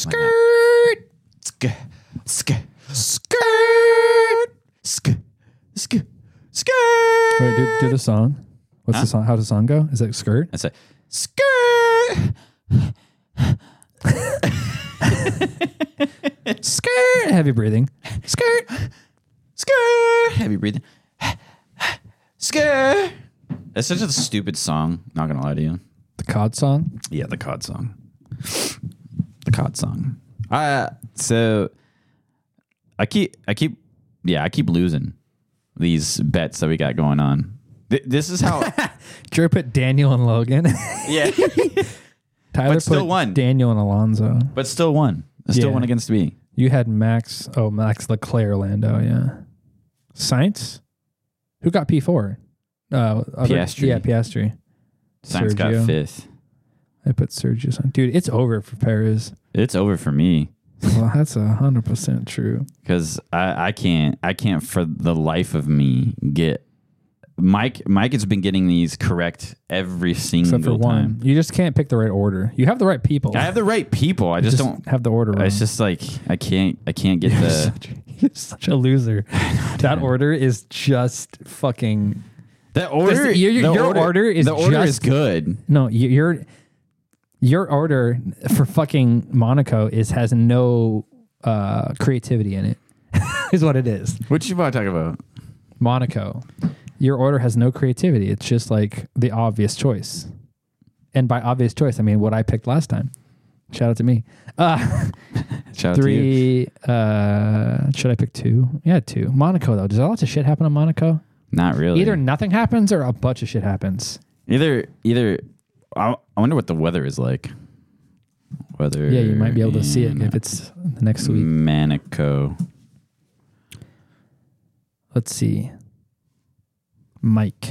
Skirt. Wait, do the song. What's the song? How does the song go? Is it skirt? It's a skirt. Skirt. Heavy breathing. Skirt. Skirt. Heavy breathing. Skirt. That's such a stupid song. Not gonna lie to you. The COD song? Yeah, the COD song. The COD song. So I keep losing these bets that we got going on. This is how Drew put Daniel and Logan. yeah, Tyler but still put won. Daniel and Alonso. But still won. Still won against me. You had Max Leclerc, Lando, yeah. Sainz? Who got P4? Piastri. Yeah, Piastri. Sainz got 5th. I put Sergio. Dude, it's over for Perez. It's over for me. Well, that's 100% true. Because I can't for the life of me get Mike has been getting these correct every single Except for time. one. You just can't pick the right order. You have the right people. I have the right people. I just don't have the order wrong. It's just like I can't get You're such a loser. That order is just fucking. That order. Your order is the order is good. No, your order for fucking Monaco has no creativity in it. Is what it is. What you about to talk about? Monaco. Your order has no creativity. It's just like the obvious choice. And by obvious choice, I mean what I picked last time. Shout out to me. Shout out 3. Should I pick 2? Yeah, 2. Monaco, though. Does a lot of shit happen in Monaco? Not really. Either nothing happens or a bunch of shit happens. Either. I wonder what the weather is like. Weather. Yeah, you might be able to see it if it's the next week. Monaco. Let's see. Mike.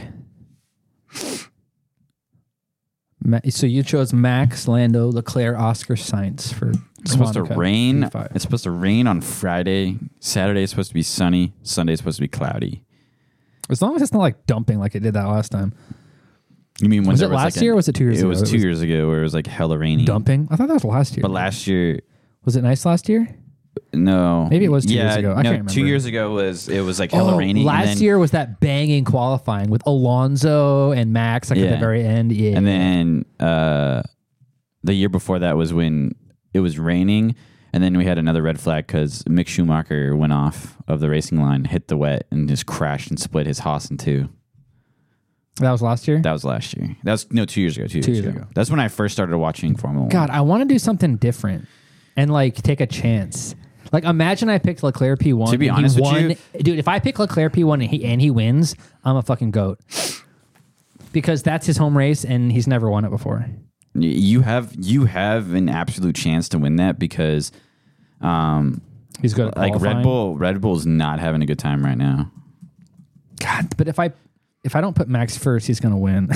So you chose Max, Lando, Leclerc, Oscar, Sainz for It's supposed Monaco, to rain. P5. It's supposed to rain on Friday. Saturday is supposed to be sunny. Sunday is supposed to be cloudy. As long as it's not like dumping like it did that last time. You mean when Was there it last year or was it 2 years ago? It was 2 years ago where it was like hella rainy. Dumping? I thought that was last year. But last year, was it nice last year? no. Maybe it was 2 years ago. I can't remember. 2 years ago was like hella rainy. Last year was that banging qualifying with Alonso and Max at the very end. Yeah. And then the year before that was when it was raining. And then we had another red flag because Mick Schumacher went off of the racing line, hit the wet, and just crashed and split his Haas in two. That was last year? That was last year. That was 2 years ago. 2 years ago. That's when I first started watching Formula 1. God, I want to do something different and like take a chance. Like imagine I picked Leclerc P1. To be honest with you, dude, if I pick Leclerc P1 and he wins, I'm a fucking goat. Because that's his home race and he's never won it before. You have an absolute chance to win that because he's good at like qualifying. Red Bull's not having a good time right now. God, but if I don't put Max first, he's gonna win.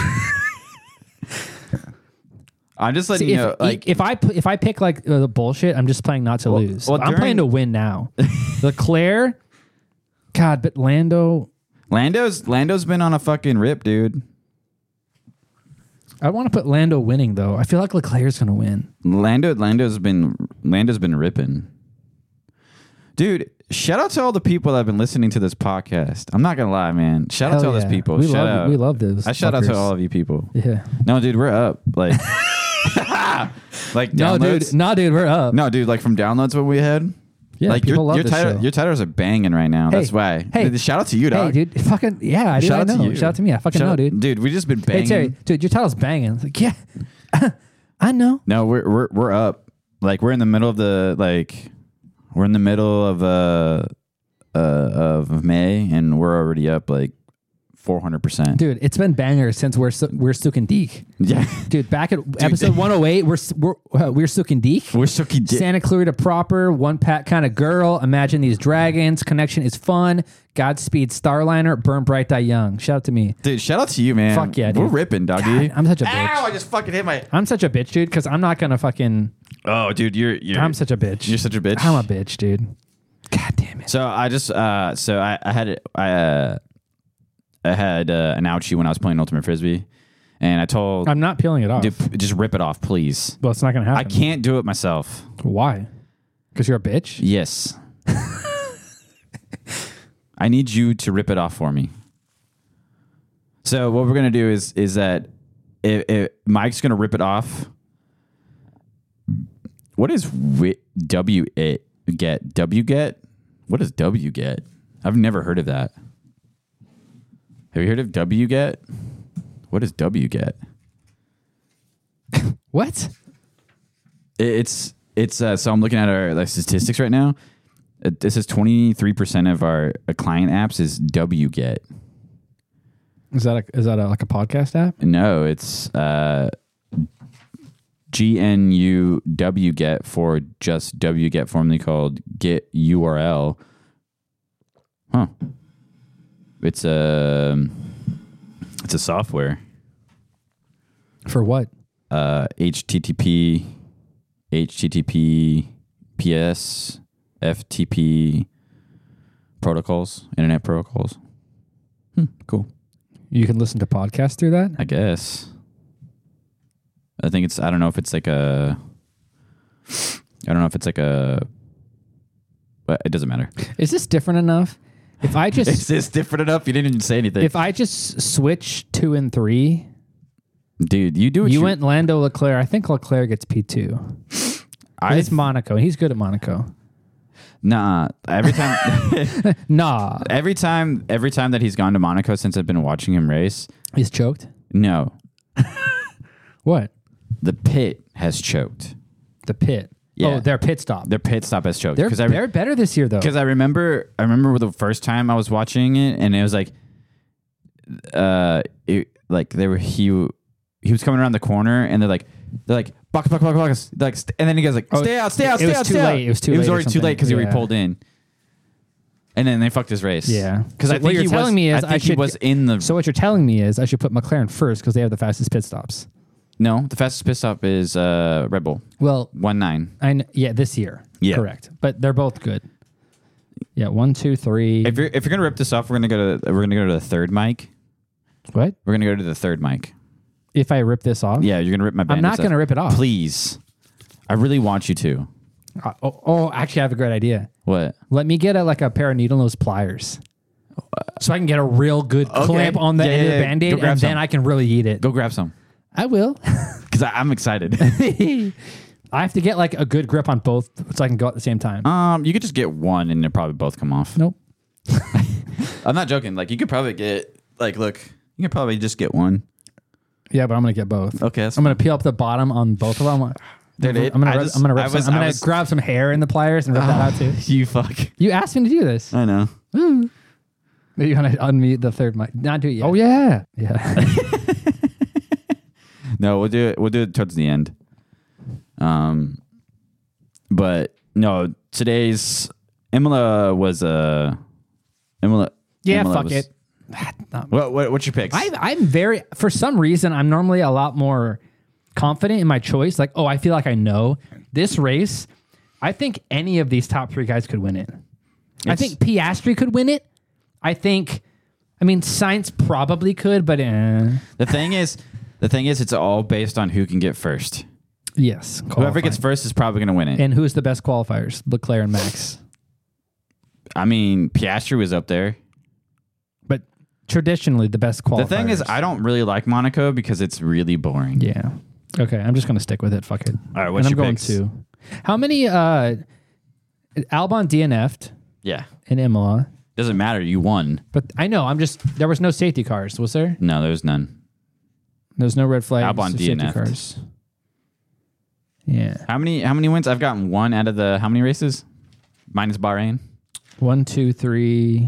I'm just letting you know, like if I pick like the bullshit, I'm just playing not to lose. I'm playing to win now. Leclerc, God, but Lando's been on a fucking rip, dude. I want to put Lando winning though. I feel like Leclerc's gonna win. Lando's been ripping, dude. Shout out to all the people that have been listening to this podcast. I'm not gonna lie, man. Shout out to all those people. We love those. I shout out to all of you people. Yeah. No, dude, we're up. Like, like downloads. No, dude, we're up. No, dude, like from downloads, what we had. Yeah, like people love this show. Your titles are banging right now. That's why. Hey, shout out to you, dog. Hey, dude, fucking yeah, Shout out to you. Shout out to me. I fucking know, dude. Dude, we just been banging. Hey, Terry, dude, your title's banging. It's like, yeah, I know. No, we're up. Like we're in the middle of of May, and we're already up like 400%. Dude, it's been bangers since we're Sukin Deek. Yeah, dude. Back at episode 108, we're Sukin Deek. We're Sukin Deek. Santa Clarita proper, one pack kind of girl. Imagine these dragons. Connection is fun. Godspeed, Starliner. Burn bright, die young. Shout out to me, dude. Shout out to you, man. Fuck yeah, dude. We're ripping, doggy. God, I'm such a bitch. Ow! I just fucking hit my. I'm such a bitch, dude. Because I'm not gonna fucking. Oh, dude, you're. I'm such a bitch. You're such a bitch. I'm a bitch, dude. God damn it. So I just I had an ouchie when I was playing Ultimate Frisbee, And I told, I'm not peeling it off. dude, just rip it off, please. Well, it's not going to I happen. can't do it myself. Why? Because you're a bitch? Yes. I need you to rip it off for me. So what we're gonna do is that if Mike's gonna rip it off. What is W get? W get? What is W get? I've never heard of that. Have you heard of W get? What is W get? What? It's so I'm looking at our statistics right now. This is 23% of our client apps is W get. Is that like a podcast app? No, it's GNU wget for just wget, formerly called Get URL. Huh. It's a software. For what? HTTP, PS, FTP protocols, internet protocols. Cool. You can listen to podcasts through that? I guess. I think I don't know if it's like a, but it doesn't matter. Is this different enough? If I just Is this different enough? You didn't even say anything. if I just switch 2 and 3, Dude, you do what you went Lando Leclerc. I think Leclerc gets P2. It's Monaco. He's good at Monaco. Nah. Every time Nah. every time that he's gone to Monaco since I've been watching him race, He's choked. no. What? The pit has choked. The pit. Yeah. Oh, their pit stop. Their pit stop has choked. They're better this year though. Because I remember the first time I was watching it, and it was like, he was coming around the corner, and they're like, box, like, and then he goes like, stay out. It was too late. It was too late. It was or already too something. late because he already Yeah. pulled in, and then they fucked his race. Yeah. Because So I what think you're telling me is he was in the. So what you're telling me is I should put McLaren first because they have the fastest pit stops. No, the fastest pit stop is Red Bull Well, 1.9. this year. Yeah. Correct. But they're both good. Yeah, 1, 2, 3. If you're gonna rip this off, we're gonna go to the third mic. What? We're gonna go to the third mic. If I rip this off? Yeah, you're gonna rip my. I'm not stuff. gonna rip it off. Please, I really want you to. Actually, I have a great idea. What? Let me get a pair of needle nose pliers, so I can get a real good clamp on the end of the Band-Aid, Go grab and some. then I can really eat it. Go grab some. I will. Because I'm excited. I have to get a good grip on both so I can go at the same time. You could just get one and they'll probably both come off. Nope. I'm not joking. You could probably get look. You could probably just get one. Yeah, but I'm gonna get both. Okay, I'm gonna peel up the bottom on both of them. Dude, I'm gonna grab some hair in the pliers and rip that out too. You fuck. You asked me to do this. I know. Maybe you want to unmute the third mic? Not do it yet. Oh yeah, yeah. No, we'll do it towards the end. But no, today's Imola was Imola. Yeah, Imola fuck was, it. What's your picks? I'm very, for some reason, I'm normally a lot more confident in my choice. I feel like I know this race. I think any of these top 3 guys could win it. I think Piastri could win it. I mean, Sainz probably could, but The thing is, it's all based on who can get first. yes. Whoever gets first is probably going to win it. And who's the best qualifiers? Leclerc and Max. I mean, Piastri was up there. But traditionally, the best qualifiers. The thing is, I don't really like Monaco because it's really boring. Yeah. Okay, I'm just going to stick with it. Fuck it. All right, what's and I'm your going picks? to. How many Albon DNF'd Yeah. in Imola? Doesn't matter. You won. But I know, there was no safety cars, was there? No, there's none. There's no red flags. Albon or safety DNF'd. cars. Yeah. How many wins? I've gotten one out of the how many races? Minus Bahrain. 1, 2, 3.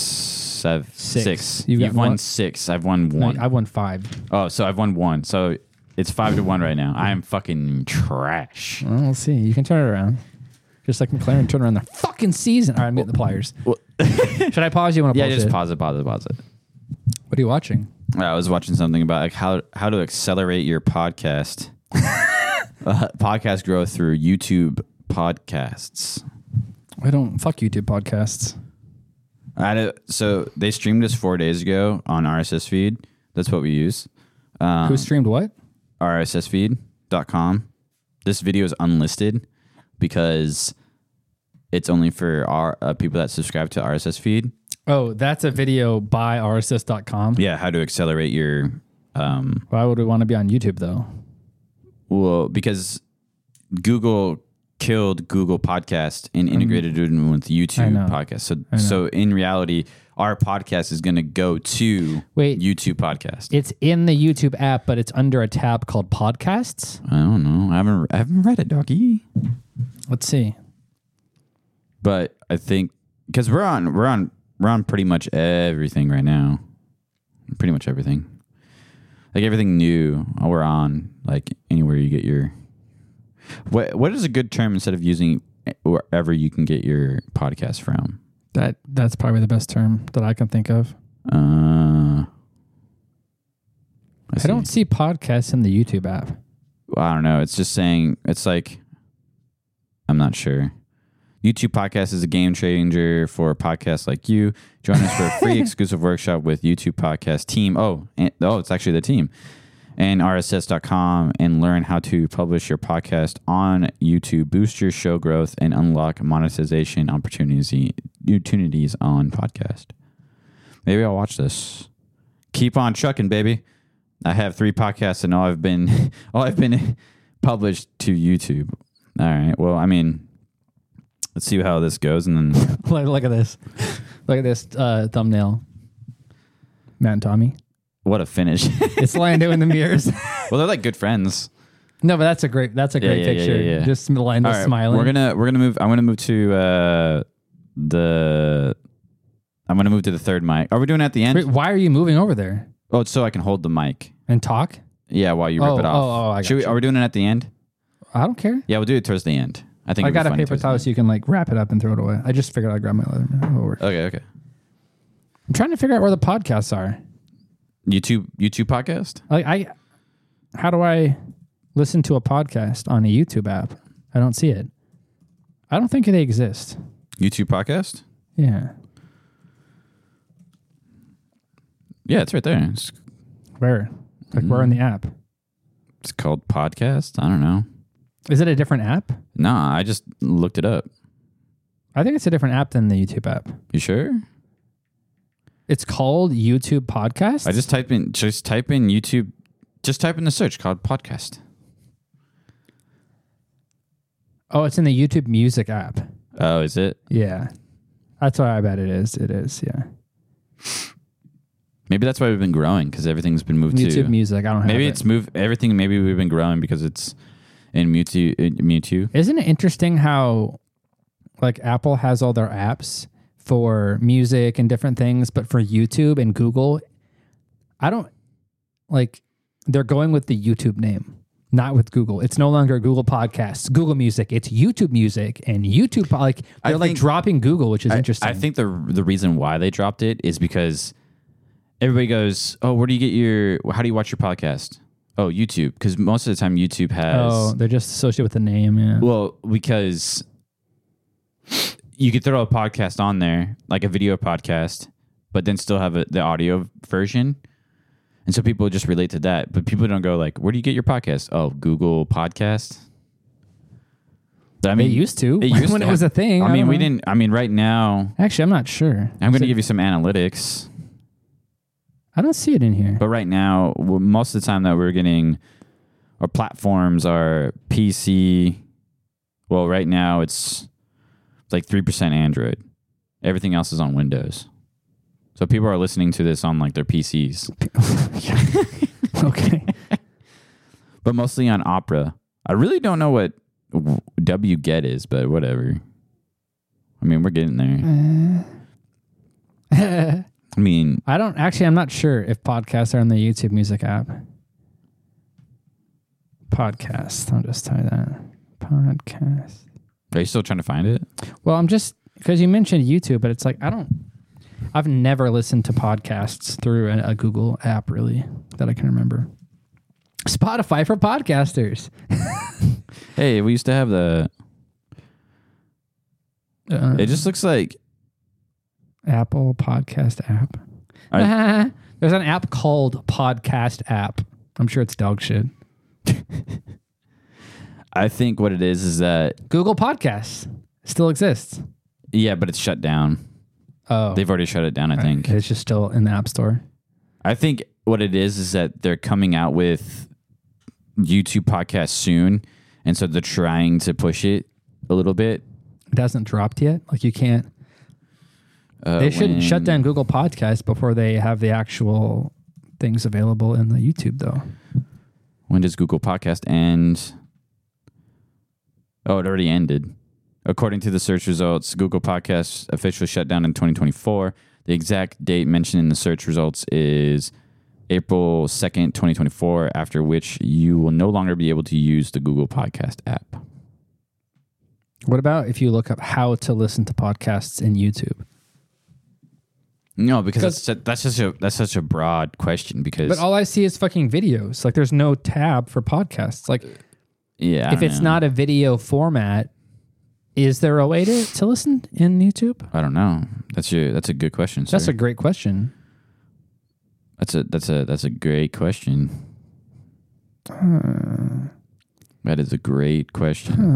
Six. You've got You've won one? 6. I've won 1. I won 5. Oh, so I've won 1. So it's 5-1 right now. I am fucking trash. Well, we'll see. You can turn it around. Just like McLaren turned around their fucking season. All right, I'm getting the pliers. Should I pause? You want to Yeah, pause just it? pause it. What are you watching? I was watching something about how to accelerate your podcast. Podcast growth through YouTube podcasts. Fuck YouTube podcasts. So they streamed us 4 days ago on RSS feed. That's what we use. Who streamed what? RSSfeed.com. This video is unlisted because it's only for our people that subscribe to RSS feed. Oh, that's a video by RSS.com. Yeah, how to accelerate your... Why would we want to be on YouTube, though? Well, because Google killed Google Podcast and integrated it in with YouTube Podcast. So in reality, our podcast is going to go to YouTube Podcast. It's in the YouTube app, but it's under a tab called Podcasts. I don't know. I haven't read it, doggy. Let's see. But I think because we're on pretty much everything right now. Pretty much everything. Like everything new, we're on. Like anywhere you get your... What is a good term instead of using wherever you can get your podcast from? That's probably the best term that I can think of. I don't see podcasts in the YouTube app. I don't know. It's just saying, it's like, I'm not sure. YouTube Podcast is a game changer for podcasts like you. Join us for a free exclusive workshop with YouTube Podcast team. It's actually the team. And RSS.com and learn how to publish your podcast on YouTube, boost your show growth, and unlock monetization opportunities on podcast. Maybe I'll watch this. Keep on trucking, baby. I have 3 podcasts and all I've been published to YouTube. All right. Well, I mean, let's see how this goes, and then look at this. Look at this thumbnail. Matt and Tommy. What a finish! It's Lando in the mirrors. Well, they're like good friends. No, but that's a great picture. Yeah. Just Lando smiling. We're gonna move. I'm gonna move to the third mic. Are we doing it at the end? Wait, why are you moving over there? Oh, it's so I can hold the mic and talk. Yeah, while you rip it off. I got you. Are we doing it at the end? I don't care. Yeah, we'll do it towards the end. I think I got a paper towel so you can like wrap it up and throw it away. I just figured I'd grab my leather. Okay. I'm trying to figure out where the podcasts are. YouTube podcast? How do I listen to a podcast on a YouTube app? I don't see it. I don't think they exist. YouTube podcast? Yeah. Yeah, it's right there. It's, where? Where in the app? It's called Podcast. I don't know. Is it a different app? Nah, I just looked it up. I think it's a different app than the YouTube app. You sure? It's called YouTube Podcast? I just type in YouTube. Just type in the search called Podcast. Oh, it's in the YouTube Music app. Oh, is it? Yeah. That's what I bet it is. It is, yeah. Maybe that's why we've been growing, because everything's been moved YouTube to... Music, I don't have Maybe it. it's moved... Everything, maybe we've been growing because it's in Mewtwo. Isn't it interesting how like Apple has all their apps for music and different things, but for YouTube and Google, they're going with the YouTube name, not with Google. It's no longer Google Podcasts, Google Music. It's YouTube Music and YouTube. They're dropping Google, which is interesting. I think the reason why they dropped it is because everybody goes, "Oh, how do you watch your podcast?" Oh, YouTube, because most of the time YouTube has. Oh, they're just associated with the name. Yeah. Well, because you could throw a podcast on there, like a video podcast, but then still have the audio version. And so people just relate to that. But people don't go like, where do you get your podcast? Oh, Google Podcast. I mean, they used to. When it was a thing. I mean, we didn't. I mean, right now. Actually, I'm not sure. I'm going to give you some analytics. I don't see it in here. But right now, most of the time that we're getting, our platforms are PC. Well, right now it's like 3% Android. Everything else is on Windows. So people are listening to this on like their PCs. Okay. But mostly on Opera. I really don't know what wget is, but whatever. I mean, we're getting there. I mean, I'm not sure if podcasts are in the YouTube Music app. Podcast. I'll just type that. Podcast. Are you still trying to find it? Well, I'm just, because you mentioned YouTube, but it's like, I've never listened to podcasts through a Google app, really, that I can remember. Spotify for podcasters. Hey, we used to have it just looks like Apple Podcast app. There's an app called Podcast App. I'm sure it's dog shit. I think what it is that Google Podcasts still exists. yeah, but it's shut down. Oh, They've already shut it down. I think. it's just still in the App Store. I think what it is that they're coming out with YouTube podcasts soon, and so they're trying to push it a little bit. It hasn't dropped yet. Like you can't. They shouldn't shut down Google Podcasts before they have the actual things available in the YouTube, though. When does Google Podcast end? Oh, it already ended. According to the search results, Google Podcasts officially shut down in 2024. The exact date mentioned in the search results is April 2nd, 2024, after which you will no longer be able to use the Google Podcast app. What about if you look up how to listen to podcasts in YouTube? No, because that's such a broad question. Because But all I see is fucking videos. Like there's no tab for podcasts. Like yeah, if it's not a video format, is there a way to listen in YouTube? I don't know. That's a good question, sir. That's a great question. That's a great question. That is a great question.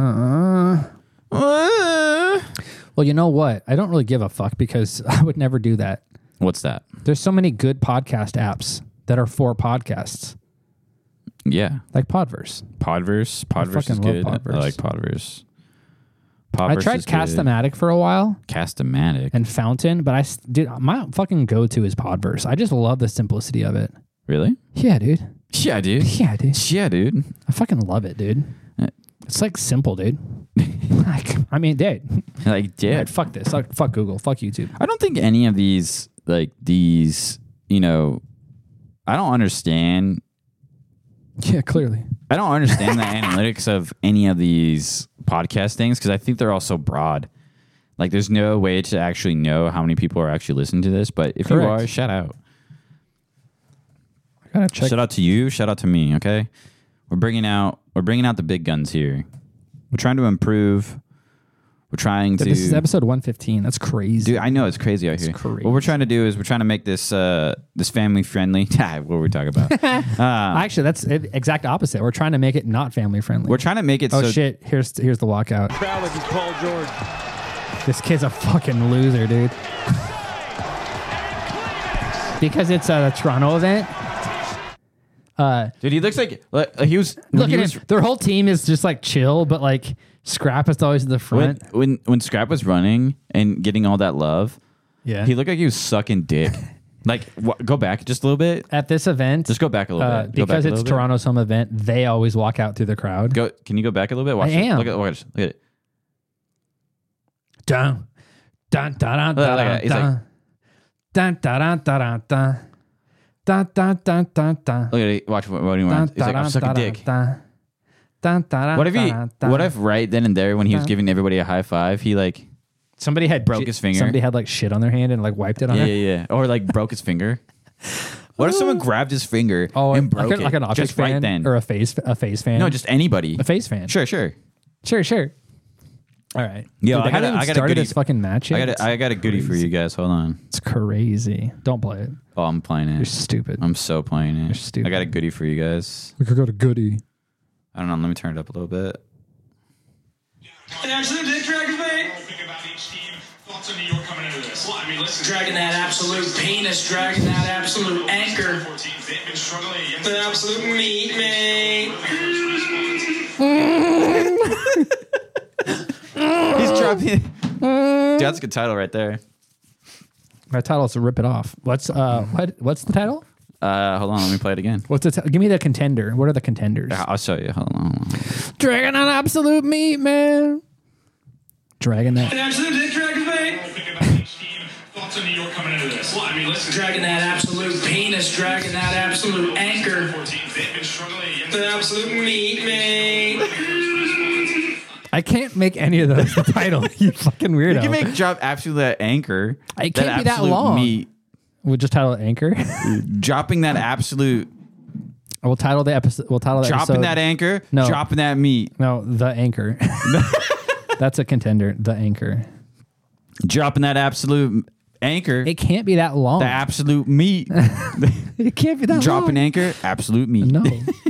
Well, you know what? I don't really give a fuck because I would never do that. What's that? There's so many good podcast apps that are for podcasts, Yeah, like Podverse. Podverse is fucking love good. Podverse. I like Podverse. I tried is good. Castamatic for a while Castamatic. and Fountain, but dude, my fucking go-to is Podverse. I just love the simplicity of it. Really? Yeah, dude. Yeah, dude. Yeah, dude. Yeah, dude. I fucking love it, dude. It's like simple, dude. Like, I mean, dude. Like, yeah. Right, fuck this. Fuck Google. Fuck YouTube. I don't think any of these, I don't understand. Yeah, clearly. I don't understand the analytics of any of these podcast things because I think they're all so broad. Like, there's no way to actually know how many people are actually listening to this. But if you are, shout out. I gotta check. Shout out to you. Shout out to me. Okay, we're bringing out the big guns here. We're trying to improve. We're trying to. This is episode 115. That's crazy. Dude, I know it's crazy out here. Crazy. What we're trying to do is we're trying to make this this family friendly. What were we talking about? Actually, that's the exact opposite. We're trying to make it not family friendly. We're trying to make it. Oh so shit! Here's the walkout. Crowd like he's Paul George. This kid's a fucking loser, dude. Because it's a Toronto event. Dude, he looks like he was. Look at him. Their whole team is just like chill, but like Scrap is always in the front. When Scrap was running and getting all that love, Yeah. he looked like he was sucking dick. Like, go back just a little bit. At this event, Just go back a little bit. Go back because a it's little bit. Toronto's home event, they always walk out through the crowd. Can you go back a little bit? Watch I it. am. Look at it. Dun, dun, dun, dun, Look, dun, he's like- dun, dun, dun, dun, dun, dun, dun, dun, dun, dun. Look at it. Watch what he wants. He's like, I'm sucking dick. What if right then and there when he was giving everybody a high five, he like somebody had broke his finger? Somebody had like shit on their hand and like wiped it on it. or like broke his finger? What if someone grabbed his finger and broke like an it object just fan right then? or a face fan? No, just anybody. a face fan. Sure. Sure. All right. Yo, Dude, they haven't even I got a started goodie. this fucking match yet. I got a goodie for you guys. Hold on. It's crazy. Don't play it. Oh, I'm playing You're it. stupid. I'm so playing it. You're stupid. I got a goodie for you guys. We could go to Goody. I don't know. Let me turn it up a little bit. Actually, Dick Dragon Bay. Think about each team. Thoughts on New York coming into this? Well, I mean, listen. Dragging that absolute penis, dragging that absolute anchor. 14, they've been struggling against The absolute meat, man. He's dropping. Dude, that's a good title right there. My title is Rip It Off. What's the title? Hold on. Let me play it again. What's the give me the contender. What are the contenders? I'll show you. Hold on. Dragging that absolute meat, man. Dragging that. The absolute Dick Dragon Bay. Think about each team. Thoughts on New York coming into this? Well, I mean, listen. Dragging that absolute penis, dragging that absolute anchor. 14, they've been struggling against The absolute meat, man. I can't make any of those the title. You fucking weirdo. You can make drop absolute that anchor. It can't be that absolute long. Meat, We'll just title it Anchor. dropping that absolute. We'll title the episode. Dropping episode, that anchor. No. Dropping that meat. No, the Anchor. That's a contender. The Anchor. Dropping that absolute anchor. It can't be that long. The absolute meat. It can't be that Drop long. an anchor, absolute meat. No.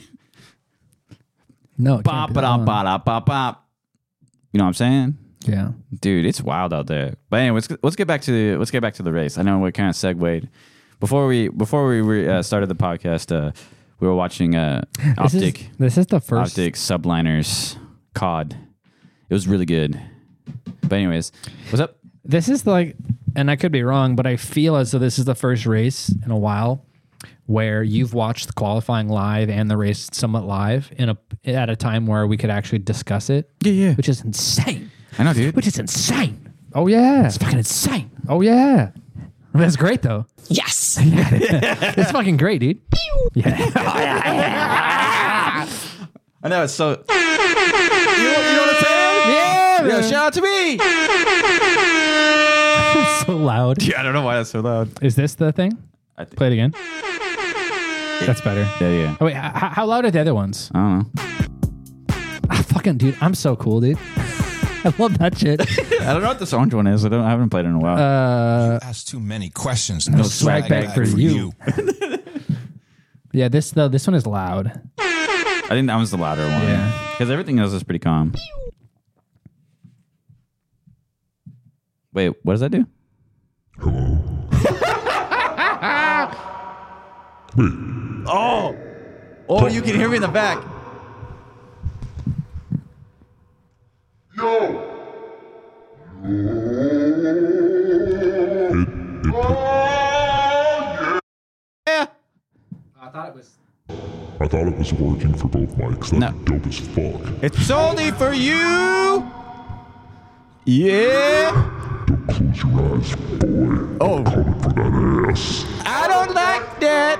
No. It can't Bop, be that bop, long. bop, bop, bop. You know what I'm saying? Yeah. Dude, it's wild out there. But anyway, let's get back to the race. I know we kind of segued. Before we started the podcast, we were watching Optic This is the first. Optic Subliners COD. It was really good. But anyways, what's up? This is like, and I could be wrong, but I feel as though this is the first race in a while where you've watched the qualifying live and the race somewhat live at a time where we could actually discuss it. Yeah. Which is insane. I know, dude. Which is insane. Oh yeah. It's fucking insane. Oh yeah. That's great though. Yes. It's fucking great, dude. Yeah. I know, it's so... You know what I'm saying? Yeah. Yo, shout out to me! It's so loud. Yeah, I don't know why that's so loud. Is this the thing? I think. Play it again. That's better. Yeah. Oh wait, how loud are the other ones? I don't know. Fucking dude, I'm so cool, dude. I love that shit. I don't know what this orange one is. I haven't played it in a while. Ask too many questions. No swag bag for you. Yeah, this one is loud. I think that one's the louder one. Yeah. Because everything else is pretty calm. Wait, what does that do? Hello. Oh, you can hear me in the back. Yeah. I thought it was. I thought it was working for both mics. That's No. dope as fuck. It's only for you. Yeah. Don't close your eyes, boy. Oh. Coming for that ass. I don't like that.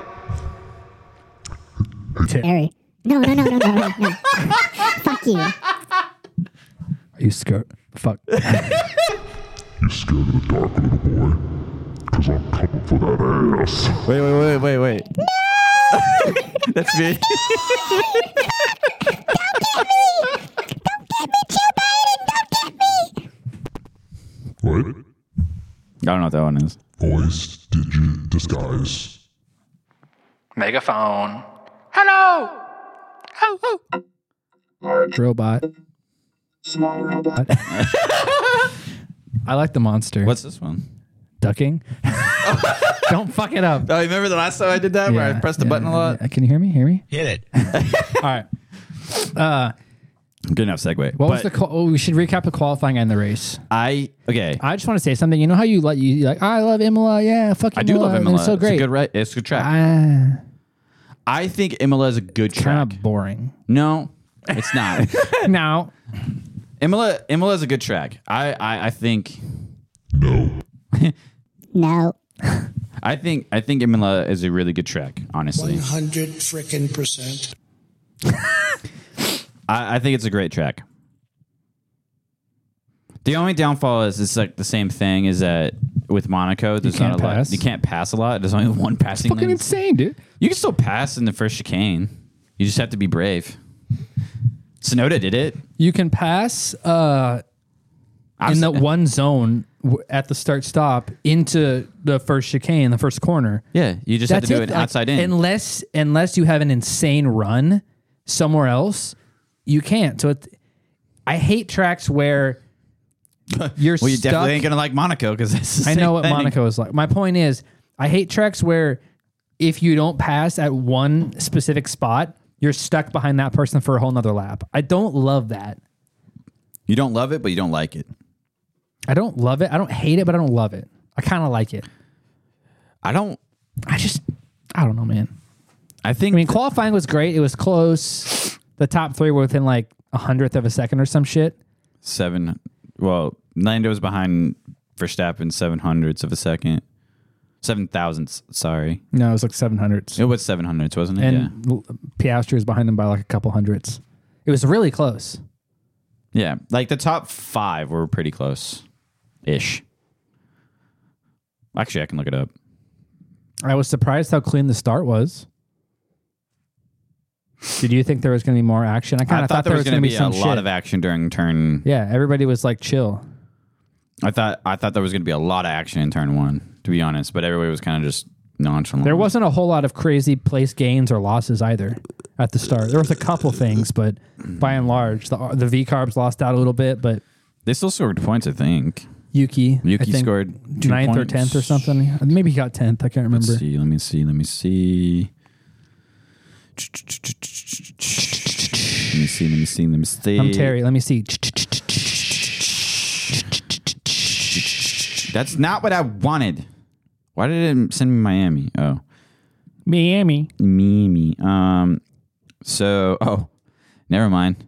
Harry. No. Fuck you. Are you scared? Fuck. You scared of the dark, little boy? Cause I'm coming for that ass. Wait. No! That's me. What? I don't know what that one is. Voice, digit, disguise. Megaphone. Hello. Robot. I like the monster. What's this one? Ducking? Don't fuck it up. Oh, you remember the last time I did that where I Yeah, pressed the button a lot? Can you hear me? Hit it. All right. Good enough segue. What was we should recap the qualifying and the race. I just want to say something. You know how you like, I love Imola. Yeah, fuck Imola. I do love Imola. It's so great. It's a good track. Ah, I think Imola is a good track. kind of boring. No, it's not. Now, Imola is a good track. I think No. No. I think Imola is a really good track, honestly. 100 frickin' percent. I think it's a great track. The only downfall is it's like the same thing is that with Monaco, there's not can't a lot. pass. You can't pass a lot. There's only one passing fucking lane. insane, dude. You can still pass in the first chicane. You just have to be brave. Sonoda did it. You can pass in the one zone at the start stop into the first chicane, the first corner. Yeah, you just have to do it outside in. Unless you have an insane run somewhere else, you can't. So I hate tracks where you're well, you stuck. definitely ain't gonna like Monaco because I know what Monaco is like. My point is, I hate tracks where if you don't pass at one specific spot, you're stuck behind that person for a whole nother lap. I don't love that. You don't love it, but you don't like it. I don't love it. I don't hate it, but I don't love it. I kind of like it. I don't know, man. I think. I mean, qualifying was great. It was close. The top three were within like 100th of a second or some shit. Lando was behind Verstappen 700ths of a second. 7,000ths, sorry. No, it was like 700s. It was 700ths, wasn't it? And Piastri was behind them by like a couple hundredths. It was really close. Yeah. Like the top 5 were pretty close-ish. Actually, I can look it up. I was surprised how clean the start was. Did you think there was going to be more action? I kind of thought there was going to be some a lot of action during turn. Yeah, everybody was like chill. I thought there was going to be a lot of action in turn 1, to be honest, but everybody was kind of just nonchalant. There wasn't a whole lot of crazy place gains or losses either at the start. There was a couple things, but by and large, the V Carbs lost out a little bit, but They still scored points, I think. Yuki I think scored 9th or 10th or something. Maybe he got 10th. I can't remember. Let me see. Let me see. I'm Terry. Let me see. That's not what I wanted. Why did it send me Miami? Oh. Miami. Mimi. Never mind.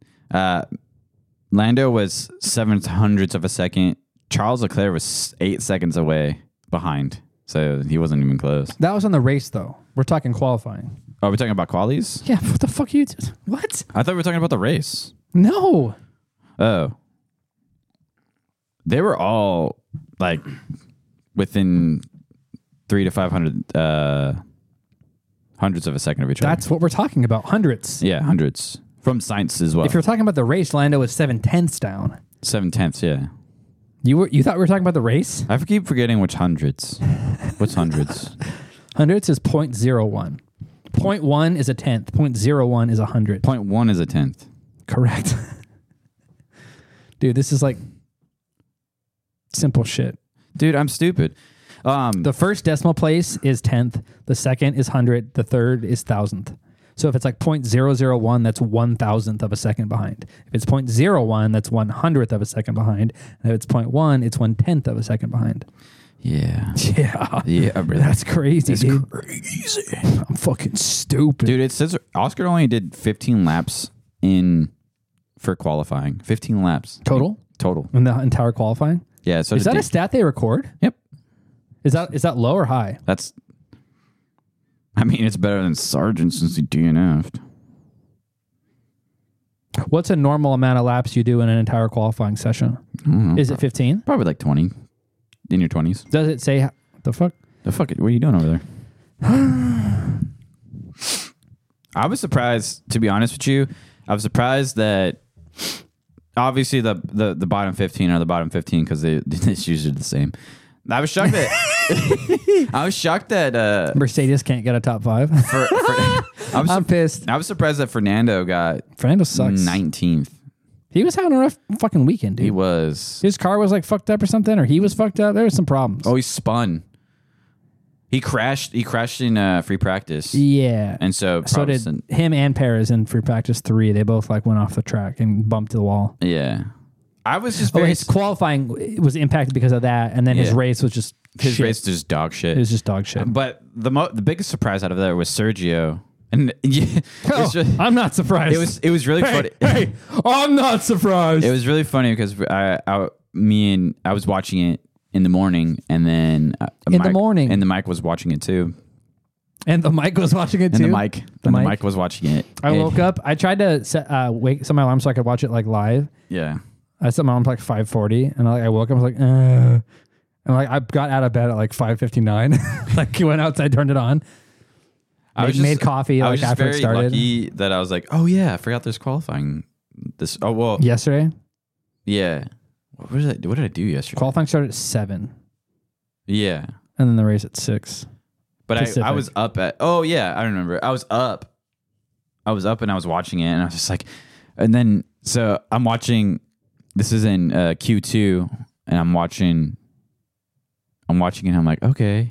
Lando was 7/100th of a second. Charles Leclerc was 8 seconds away behind. So he wasn't even close. That was on the race, though. We're talking qualifying. Oh, we're talking about qualies? Yeah, what the fuck are you... What? I thought we were talking about the race. No. Oh. They were all, like, within 300 to 500 hundredths of a second of each other. That's what we're talking about. Hundredths. Yeah, hundreds. From Sainz as well. If you're talking about the race, Lando was 7/10 down. 7/10, yeah. You thought we were talking about the race? I keep forgetting which hundreds. What's hundreds? Hundredths is 0.01. 0.1 is a tenth. 0.01 is 100. 0.1 is a tenth. Correct. Dude, this is like simple shit. Dude, I'm stupid. The first decimal place is 10th. The second is 100th. The third is 1,000th. So if it's like 0.001, that's 1,000th of a second behind. If it's 0.01, that's 100th of a second behind. And if it's 0.1, it's 1/10 of a second behind. Yeah. Yeah. Yeah, bro. That's crazy, It's dude. crazy. I'm fucking stupid. Dude, it says Oscar only did 15 laps for qualifying. 15 laps. Total? Total. In the entire qualifying? Yeah. So Is that a stat they record? Yep. Is that low or high? It's better than Sargent since he DNF'd. What's a normal amount of laps you do in an entire qualifying session? Is it 15? Probably like 20. In your 20s. Does it say the fuck? The fuck? What are you doing over there? I was surprised, to be honest with you. I was surprised that obviously the bottom 15 are the bottom 15 because it's usually the same. I was shocked that Mercedes can't get a top 5. I'm pissed. I was surprised that Fernando got Fernando sucks. 19th. He was having a rough fucking weekend, dude. He was. His car was like fucked up or something, or he was fucked up. There was some problems. Oh, he spun. He crashed in free practice. Yeah. And so did him and Perez in free practice 3. They both like went off the track and bumped to the wall. Yeah. I was just very... his qualifying was impacted because of that, and then his race was just His shit. race was just dog shit. It was just dog shit. But the biggest surprise out of that was Sergio. And yeah, I'm not surprised. It was really funny. Hey, I'm not surprised. It was really funny because I was watching it in the morning, and then the morning, and the mic was watching it too. And the mic was watching it too. And the mic was watching it. I woke up. I tried to set my alarm so I could watch it like live. Yeah. I set my alarm for like 5:40, and I woke up. I was like, and I got out of bed at like 5:59. Like went outside, turned it on. I made coffee like after it started. I was very lucky that I was like, oh yeah, I forgot there's qualifying. Yesterday. Yeah. What did I do yesterday? Qualifying started at 7. Yeah. And then the race at 6. But I was up at. Oh yeah, I remember. I was up and I was watching it, and I was just like, and then so I'm watching. This is in Q2, and I'm watching it. And I'm like, okay,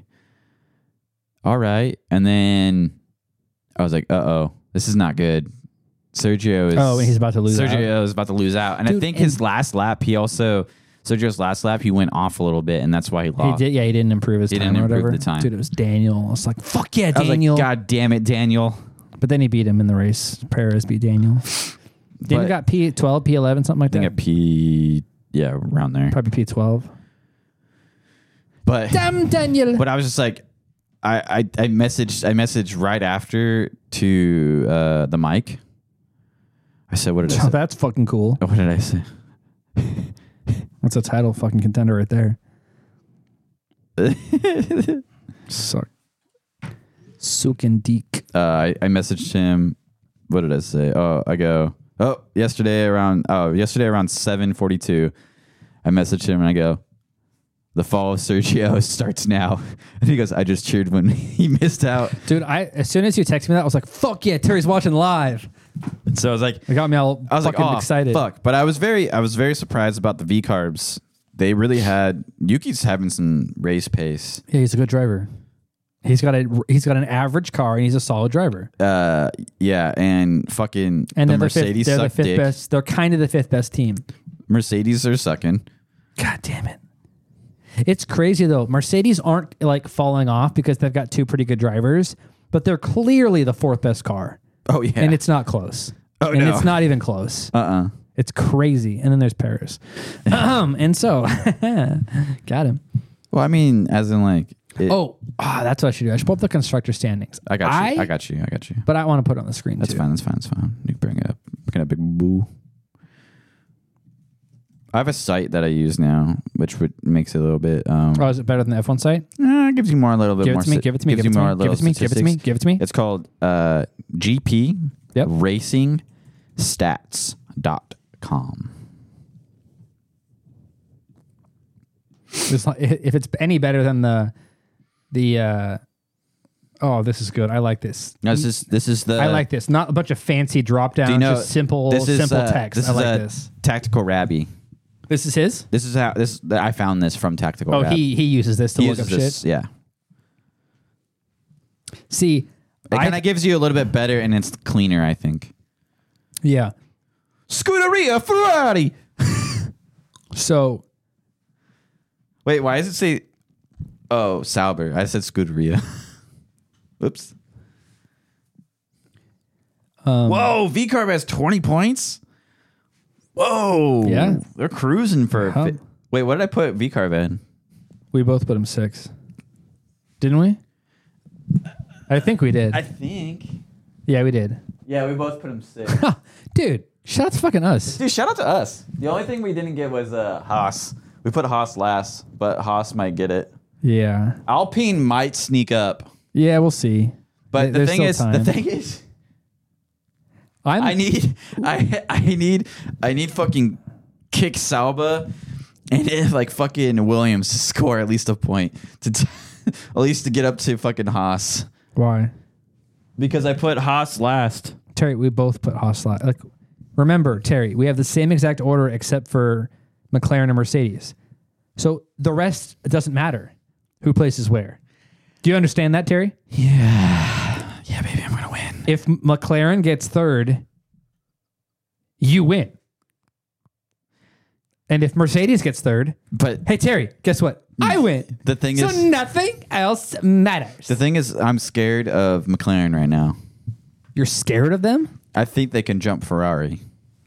all right. And then I was like, this is not good. Sergio is. Oh, he's about to lose out. Sergio is about to lose out. And Dude, I think his last lap, Sergio's last lap, he went off a little bit, and that's why he lost. He didn't improve his time. He didn't or improve whatever. the time. Dude, it was Daniel. I was like, fuck yeah, Daniel. I was like, God damn it, Daniel. But then he beat him in the race. Perez beat Daniel. Daniel got P12, P11, something like that. I think around there. Probably P12. But damn Daniel. But I was just like, I messaged right after to the mic. I said, what did I say? That's fucking cool. What did I say? That's a title fucking contender right there. Suck. Sukin Deek. I messaged him. What did I say? Yesterday around 7:42, I messaged him and I go, The fall of Sergio starts now. And he goes, I just cheered when he missed out. Dude, as soon as you texted me that, I was like, fuck yeah, Terry's watching live. And so I was like, It got me all fucking excited. Fuck. But I was very surprised about the V carbs. They really had Yuki's having some race pace. Yeah, he's a good driver. He's got an average car and he's a solid driver. Yeah, and fucking And the Mercedes they're the suck fifth dick. best. They're kind of the fifth best team. Mercedes are second. God damn it. It's crazy though. Mercedes aren't like falling off because they've got two pretty good drivers, but they're clearly the fourth best car. Oh yeah, And it's not close. Oh, and no. it's not even close. Uh-uh. It's crazy. And then there's Paris. And so got him. Well, I mean, as in like. That's what I should do. I should pull up the constructor standings. I got you. I got you. But I want to put it on the screen That's too. fine. You can bring it up. Bring up big boo. I have a site that I use now, which makes it a little bit. Is it better than the F1 site? It gives you more, a little bit Give more. it to me. Give it to me. Give it to me. Give it to me. Give it to me. Give it to me. It's called GP Yep. Racing Stats.com. If it's any better than the this is good. I like this. No, this is the. I like this. Not a bunch of fancy drop downs. Do you know Just simple text. I like this. Tactical Rabby. This is his. This is how I found this from Tactical. Rab. He uses this to He look up uses this, shit. Yeah. See, It kind of gives you a little bit better and it's cleaner, I think. Yeah. Scuderia Ferrari. So Wait, why does it say? Oh, Sauber. I said Scuderia. Oops. Whoa, V-Carb has 20 points? Whoa. Yeah. They're cruising for... How- Wait, what did I put V-Carb in? we both put him 6. Didn't we? I think we did. think. Yeah, we did. Yeah, we both put him 6. Dude, shout out to fucking us. Dude, shout out to us. The only thing we didn't get was Haas. We put Haas last, but Haas might get it. Yeah. Alpine might sneak up. Yeah, we'll see. But the There's thing still is, time. I need fucking kick Sauber and if like fucking Williams to score at least a point at least to get up to fucking Haas. Why? Because I put Haas last. Terry, we both put Haas last. Like, remember, Terry, we have the same exact order except for McLaren and Mercedes. So the rest doesn't matter who places where. Do you understand that, Terry? Yeah, baby, I'm gonna win. If McLaren gets third, you win. And if Mercedes gets third, But hey, Terry, guess what? I win. the thing So is, nothing else matters. the thing is, I'm scared of McLaren right now. You're scared of them? I think they can jump Ferrari.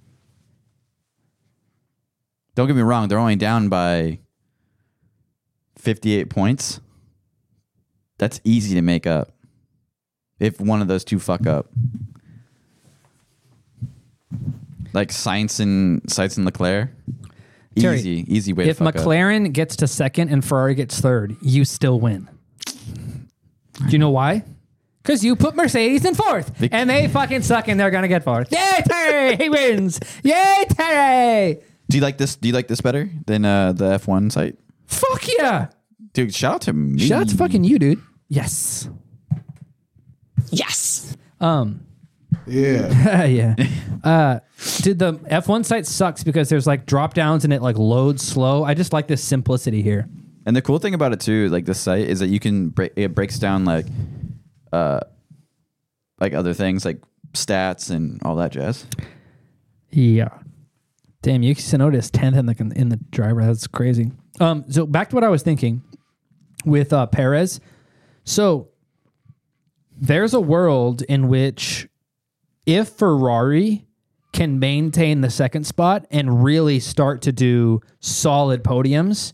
Don't get me wrong; they're only down by 58 points. That's easy to make up if one of those two fuck up. Like Sainz and Leclerc. Terry, Easy way to If fuck up. McLaren gets to second and Ferrari gets third, you still win. Do you know why? Because you put Mercedes in fourth, and they fucking suck, and they're gonna get fourth. Yay, Terry! He wins! Yay, Terry! Do you like this? Do you like this better than the F1 site? Fuck yeah! Dude, shout out to me. Shout out to fucking you, dude. Yes. Yes. Yeah. Yeah. Dude, the F1 site sucks because there's like drop downs and it like loads slow. I just like this simplicity here. And the cool thing about it too, like this site, is that you can it breaks down like other things like stats and all that jazz. Yeah. Damn, Yuki Tsunoda is 10th in the driver. That's crazy. So back to what I was thinking with Perez. So there's a world in which if Ferrari can maintain the second spot and really start to do solid podiums,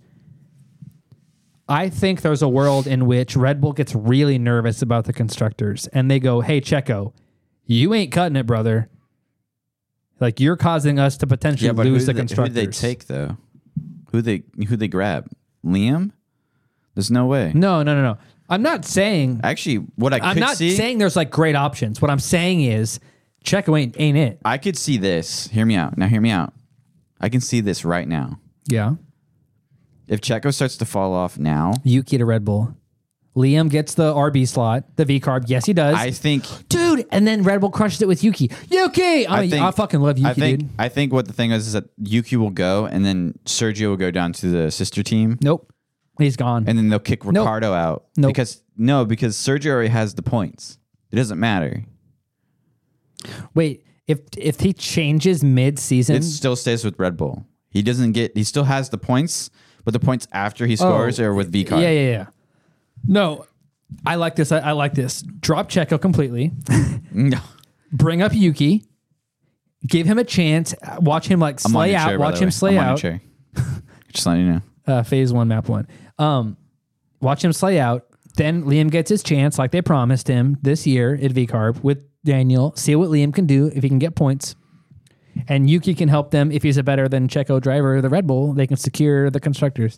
I think there's a world in which Red Bull gets really nervous about the constructors and they go, hey, Checo, you ain't cutting it, brother. Like, you're causing us to potentially lose the constructors. Who do they take though? Who they grab? Liam? There's no way. No. I'm not saying. Actually, what I could I'm not see, saying there's like great options. What I'm saying is, Checo ain't it. I could see this. Hear me out. Now, hear me out. I can see this right now. Yeah. If Checo starts to fall off now, Yuki to Red Bull. Liam gets the RB slot, the V carb. Yes, he does. I think Dude, and then Red Bull crushes it with Yuki. Yuki! I fucking love Yuki, dude. I think what the thing is that Yuki will go, and then Sergio will go down to the sister team, Nope. He's gone. and then they'll kick Ricardo out. Nope. Because Sergio already has the points. It doesn't matter. Wait, if he changes mid-season... It still stays with Red Bull. He still has the points, but the points after he scores are with V-Car. Yeah. No, I like this. I like this. Drop Checo completely. No. Bring up Yuki. Give him a chance. Watch him like I'm on slay your out. chair, by Watch the him way. slay I'm on your out. chair. Just letting you know. Phase 1, map 1. Watch him slay out. Then Liam gets his chance like they promised him this year at V-Carb with Daniel. See what Liam can do if he can get points. And Yuki can help them if he's a better than Checo driver, the Red Bull. They can secure the constructors.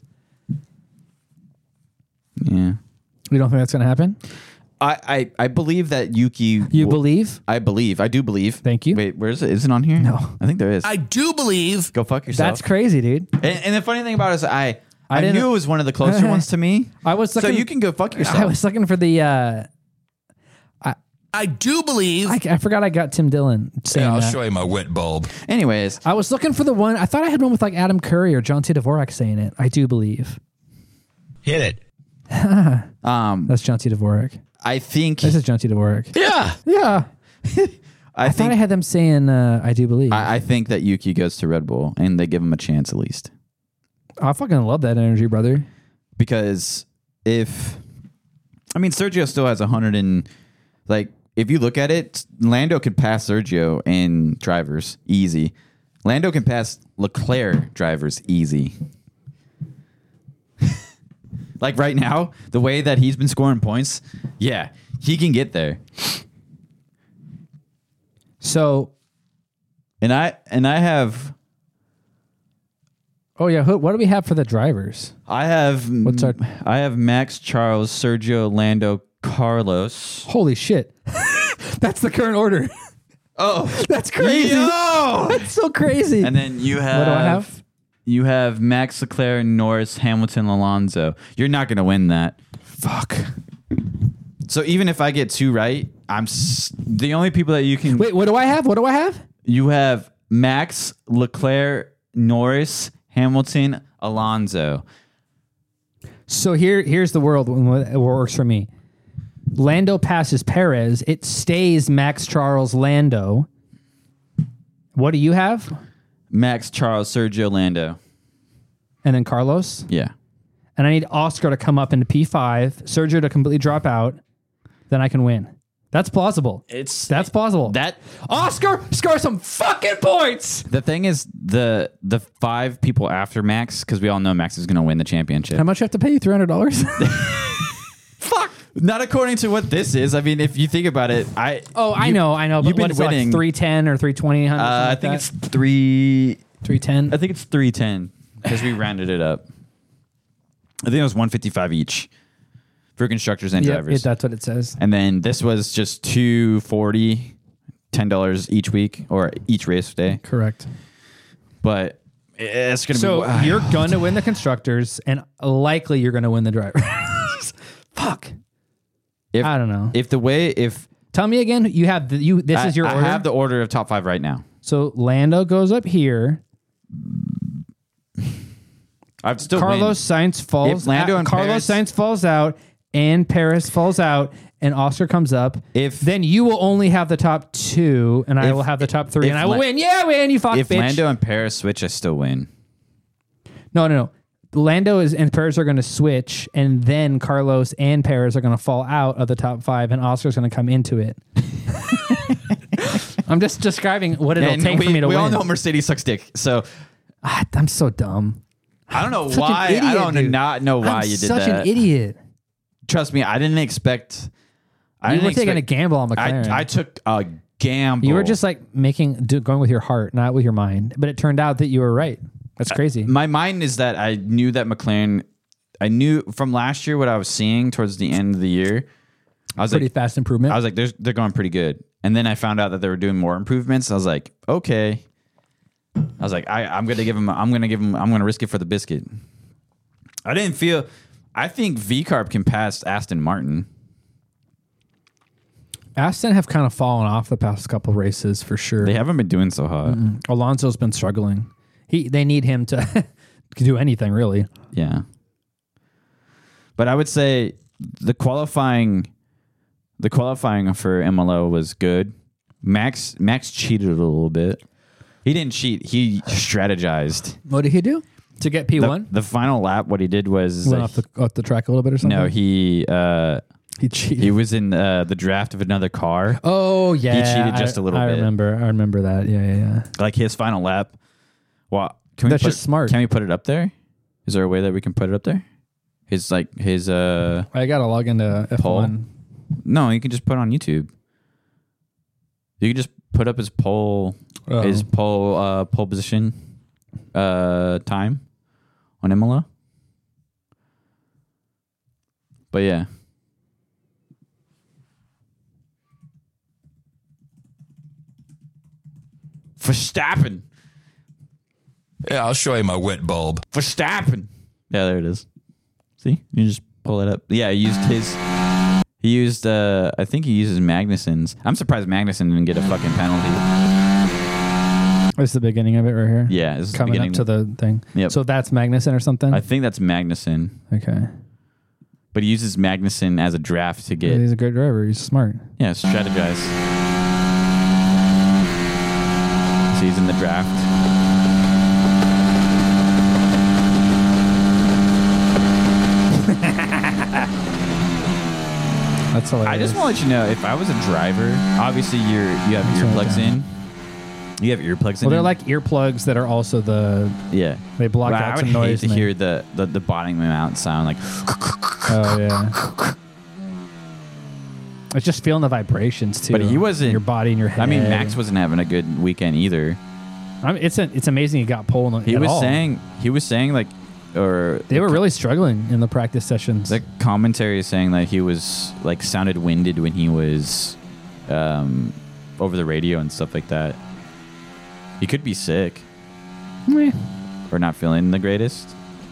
Yeah. You don't think that's going to happen? I believe that Yuki... You believe? I believe. I do believe. Thank you. Wait, where is it? Is it on here? No. I think there is. I do believe. Go fuck yourself. That's crazy, dude. And the funny thing about it is I didn't- knew it was one of the closer ones to me. I was So looking, you can go fuck yourself. I was looking for the... I do believe. I forgot I got Tim Dillon saying I'll that. show you my wet bulb. Anyways, I was looking for the one. I thought I had one with like Adam Curry or John T. Dvorak saying it. I do believe. Hit it. That's John T. Dvorak. I think... This is John T. Dvorak. Yeah. Yeah. I thought I think... had them saying, I do believe. I think that Yuki goes to Red Bull, and they give him a chance at least. I fucking love that energy, brother. Because if... I mean, Sergio still has 100 and... Like, if you look at it, Lando could pass Sergio in drivers easy. Lando can pass Leclerc drivers easy. Like right now, the way that he's been scoring points, yeah, he can get there. So, And I have oh yeah, what do we have for the drivers? I have our- I have Max, Charles, Sergio, Lando, Carlos. Holy shit. That's the current order. Oh, That's crazy. Yo! That's so crazy. And then you have What do I have? You have Max, Leclerc, Norris, Hamilton, Alonso. You're not going to win that. Fuck. So even if I get two right, the only people that you can... Wait, what do I have? What do I have? You have Max, Leclerc, Norris, Hamilton, Alonso. So here's the world when it works for me. Lando passes Perez. It stays Max, Charles, Lando. What do you have? Max, Charles, Sergio, Lando. And then Carlos. Yeah. And I need Oscar to come up into P5, Sergio to completely drop out. Then I can win. That's plausible. That's plausible. Oscar score some fucking points. The thing is, the 5 people after Max, because we all know Max is going to win the championship. How much do I have to pay you? $300? Fuck. Not according to what this is. I mean, if you think about it, I know. But you've been what is winning. It, like 310 or 320? I think it's 310. I think it's 310 because we rounded it up. I think it was 155 each for constructors and drivers. That's what it says. And then this was just $240, $10 each week or each race day. Correct. But it's going to be... So you're going to win the constructors and likely you're going to win the drivers. Fuck. I don't know. Tell me again. You have this is your order. I have the order of top 5 right now. So Lando goes up here. I've still Carlos Sainz falls. If Lando and Carlos Perez- Sainz falls out, and Perez falls out, and Oscar comes up. Then you will only have the top 2, and I will have the top 3, and I will win. Yeah, I win. You fuck, If bitch. Lando and Perez switch, I still win. No. Lando and Perez are going to switch, and then Carlos and Perez are going to fall out of the top 5, and Oscar's going to come into it. I'm just describing what it'll take for me to win. We all know Mercedes sucks dick, so I'm so dumb. I don't know Such an why. idiot, I don't dude. not know why I'm you did such that. an idiot. Trust me, I didn't expect. You were taking a gamble on McLaren. I took a gamble. You were just like going with your heart, not with your mind. But it turned out that you were right. That's crazy. My mind is that I knew that McLaren. I knew from last year what I was seeing towards the end of the year. I was Pretty like, fast improvement. I was like, they're going pretty good. And then I found out that they were doing more improvements. I was like, okay. I was like, I'm gonna risk it for the biscuit. I think V-Carb can pass Aston Martin. Aston have kind of fallen off the past couple races for sure. They haven't been doing so hot. Alonso's been struggling. They need him to do anything really. Yeah. But I would say the qualifying for MLO was good. Max cheated a little bit. He didn't cheat. He strategized. What did he do to get P1? The final lap, what he did was Went off the track a little bit or something. no, he cheated. he was in the draft of another car. Oh yeah, He cheated just a little I bit. I remember that. Yeah. Like his final lap. Well, That's just smart. Can we put it up there? Is there a way that we can put it up there? I gotta log into F1. No, you can just put it on YouTube. You can just put up his pole position time on Imola. But yeah. Verstappen. Yeah, I'll show you my wet bulb. Verstappen. Yeah, there it is. See? You just pull it up. Yeah, he used I think he uses Magnussen's. I'm surprised Magnussen didn't get a fucking penalty. This is the beginning of it right here. Yeah, this is coming up to the thing. Yep. So that's Magnussen or something. I think that's Magnussen. Okay. But he uses Magnussen as a draft to get. He's a good driver. He's smart. Yeah, strategize. So he's in the draft. That's hilarious. I just want to let you know, if I was a driver, obviously you have earplugs in. You have earplugs in. Well, they're like earplugs that are also yeah. They block Well, out I would some noise. hate to hear the bottoming out sound like. Oh yeah. It's just feeling the vibrations too. But he wasn't. in your body and your head. I mean, Max wasn't having a good weekend either. It's amazing he got pole. He was saying like, or they were really struggling in the practice sessions. the commentary is saying that he was like sounded winded when he was over the radio and stuff like that. He could be sick or not feeling the greatest.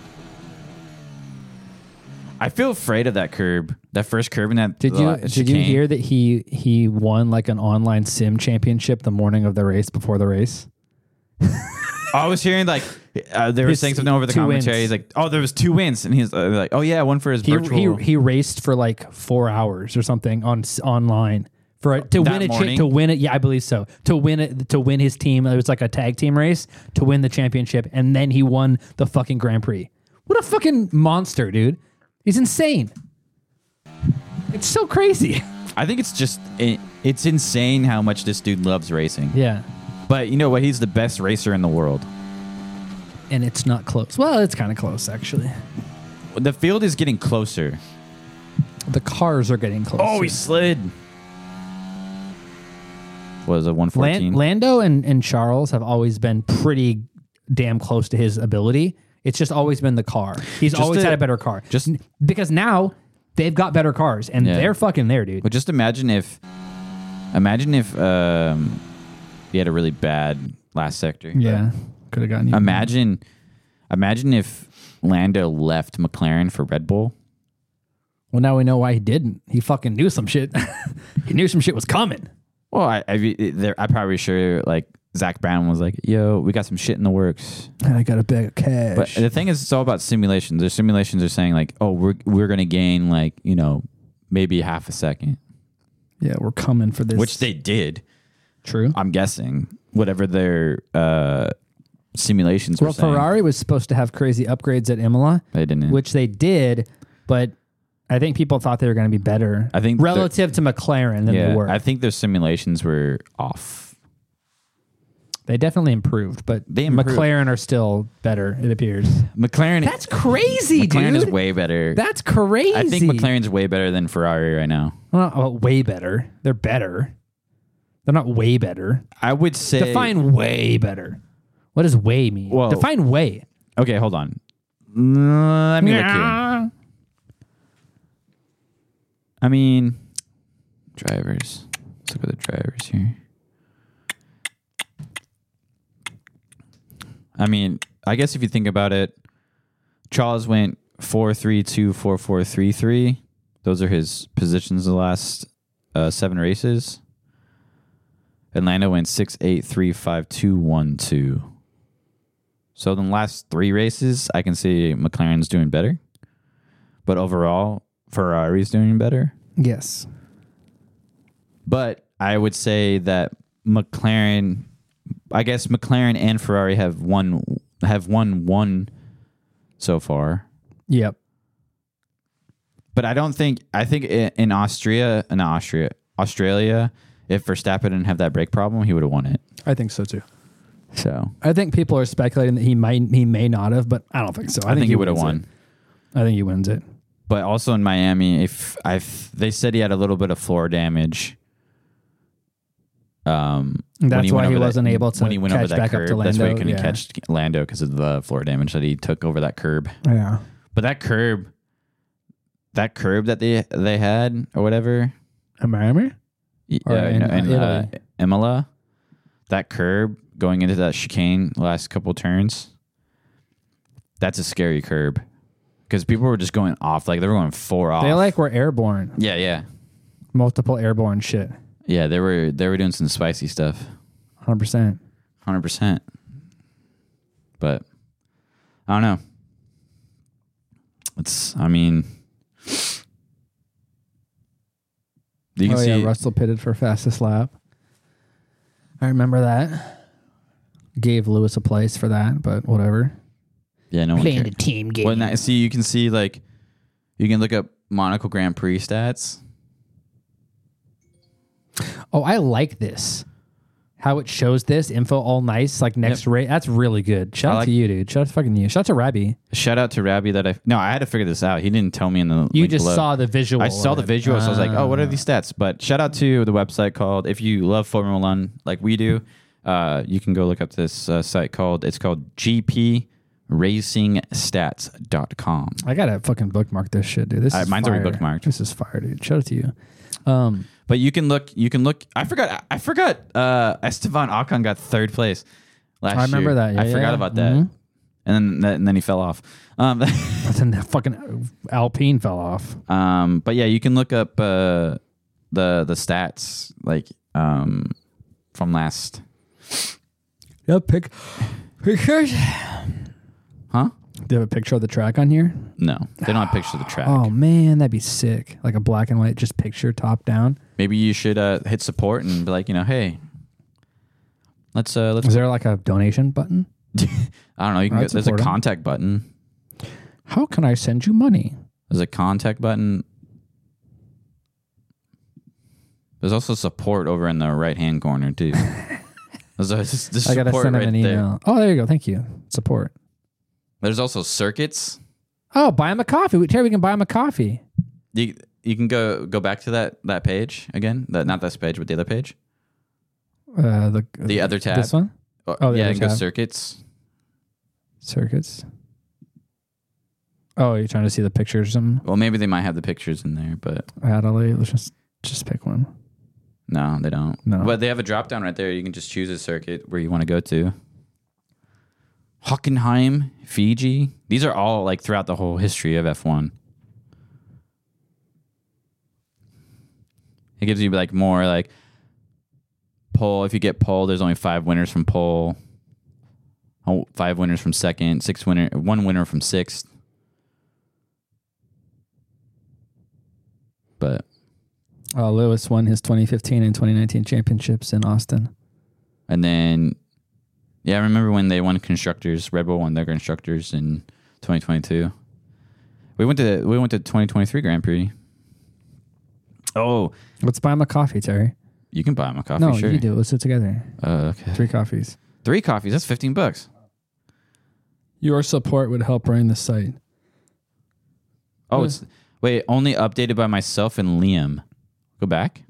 I feel afraid of that curb, that first curb in that. Did you hear that he won like an online sim championship the morning of the race before the race? I was hearing like they were saying something over the 2 commentary. wins. He's like, "Oh, there was 2 wins," and he's like, "Oh yeah, one for his virtual." He raced for like 4 hours or something online to win it. Yeah, I believe so. To win his team. It was like a tag team race to win the championship, and then he won the fucking Grand Prix. What a fucking monster, dude! He's insane. It's so crazy. I think it's insane how much this dude loves racing. Yeah. But you know what? He's the best racer in the world. And it's not close. Well, it's kind of close, actually. The field is getting closer. The cars are getting closer. Oh, he slid. Was it 114? Lando and Charles have always been pretty damn close to his ability. It's just always been the car. He's always had a better car. Because now they've got better cars, and they're fucking there, dude. But just imagine if he had a really bad last sector. Yeah, could have gotten. Imagine if Lando left McLaren for Red Bull. Well, now we know why he didn't. He fucking knew some shit. He knew some shit was coming. Well, I'm probably sure like Zach Brown was like, "Yo, we got some shit in the works." And I got a bag of cash. But the thing is, it's all about simulations. Their simulations are saying like, "Oh, we're gonna gain like maybe half a second." Yeah, we're coming for this. Which they did. True. I'm guessing whatever their simulations were saying. Ferrari was supposed to have crazy upgrades at Imola. They didn't. Which they did, but I think people thought they were going to be better. I think relative to McLaren than they were. I think their simulations were off. They definitely improved, but McLaren are still better, it appears. McLaren. That's crazy, McLaren dude. is way better. That's crazy. I think McLaren's way better than Ferrari right now. Well, way better. They're better. They're not way better. I would say... Define way better. What does way mean? Well, define way. Okay, hold on. Let me look here. I mean, drivers. Let's look at the drivers here. I mean, I guess if you think about it, Charles went 4.32, 4.433. Those are his positions the last 7 races. And Lando went 6.8, 3.5, 2.12. So in the last 3 races, I can see McLaren's doing better. But overall, Ferrari's doing better. Yes. But I would say that McLaren and Ferrari have won one so far. Yep. But I think in Australia, if Verstappen didn't have that brake problem, he would have won it. I think so too. So I think people are speculating that he may not have, but I don't think so. I think he would have won. I think he wins it. But also in Miami, they said he had a little bit of floor damage. That's why he wasn't able to when he went over catch that back curb. up to Lando. That's why he couldn't catch Lando because of the floor damage that he took over that curb. Yeah. But that curb that they had or whatever, in Miami or in Italy? Imola, that curb going into that chicane last couple turns, that's a scary curb because people were just going off, like they were going 4 off. They were airborne. Yeah. Multiple airborne shit. Yeah, they were doing some spicy stuff. 100%. 100%. But I don't know. You can see Russell pitted for fastest lap. I remember that. Gave Lewis a place for that, but whatever. Yeah, no one Playing cared. the team game. Well, you can see you can look up Monaco Grand Prix stats. Oh, I like this. How it shows this info all nice, like next race. That's really good. Shout out to you, dude. Shout out to fucking you. Shout out to Rabbi. Shout out to Rabbi I had to figure this out. He didn't tell me in the You link just below. saw the visual. I saw the visual, so I was like, oh, what are these stats? But shout out to the website called, if you love Formula One like we do, you can go look up this site called GPRacingStats.com. I gotta fucking bookmark this shit, dude. This is mine's fire. already bookmarked. This is fire, dude. Shout out to you. But you can look. I forgot. Esteban Ocon got 3rd place last year. I remember that. Yeah, I forgot about that. And then he fell off. Then the fucking Alpine fell off. But yeah, you can look up the stats from last. Yeah, pictures. Huh? Do you have a picture of the track on here? No, they don't have pictures of the track. Oh man, that'd be sick. Like a black and white, just picture top down. Maybe you should hit support and be like, hey, let's. Is there like a donation button? I don't know. You can. There's a contact button. How can I send you money? There's a contact button. There's also support over in the right hand corner too. There's I gotta send him an email. Oh, there you go. Thank you. Support. There's also circuits. Oh, buy him a coffee. Terry, we can buy him a coffee. You can go back to that page again. Not this page, but the other page. The other tab. This one? Oh, yeah, other and go tab. circuits. Circuits. Oh, you're trying to see the pictures or something? Well, maybe they might have the pictures in there, but Adelaide. Let's just pick one. no, they don't. No. But they have a drop down right there. You can just choose a circuit where you want to go to. Hockenheim, Fiji. These are all throughout the whole history of F1. It gives you more pole. If you get pole, there's only 5 winners from pole. 5 winners from second. 1 winner from 6th. But Lewis won his 2015 and 2019 championships in Austin. And then, yeah, I remember when they won constructors. Red Bull won their constructors in 2022. We went to 2023 Grand Prix. Oh, let's buy him a coffee, Terry. You can buy him a coffee. No, sure. you do. Let's do it together. Okay. 3 coffees. 3 coffees. That's $15. Your support would help run the site. Oh, it's only updated by myself and Liam. Go back.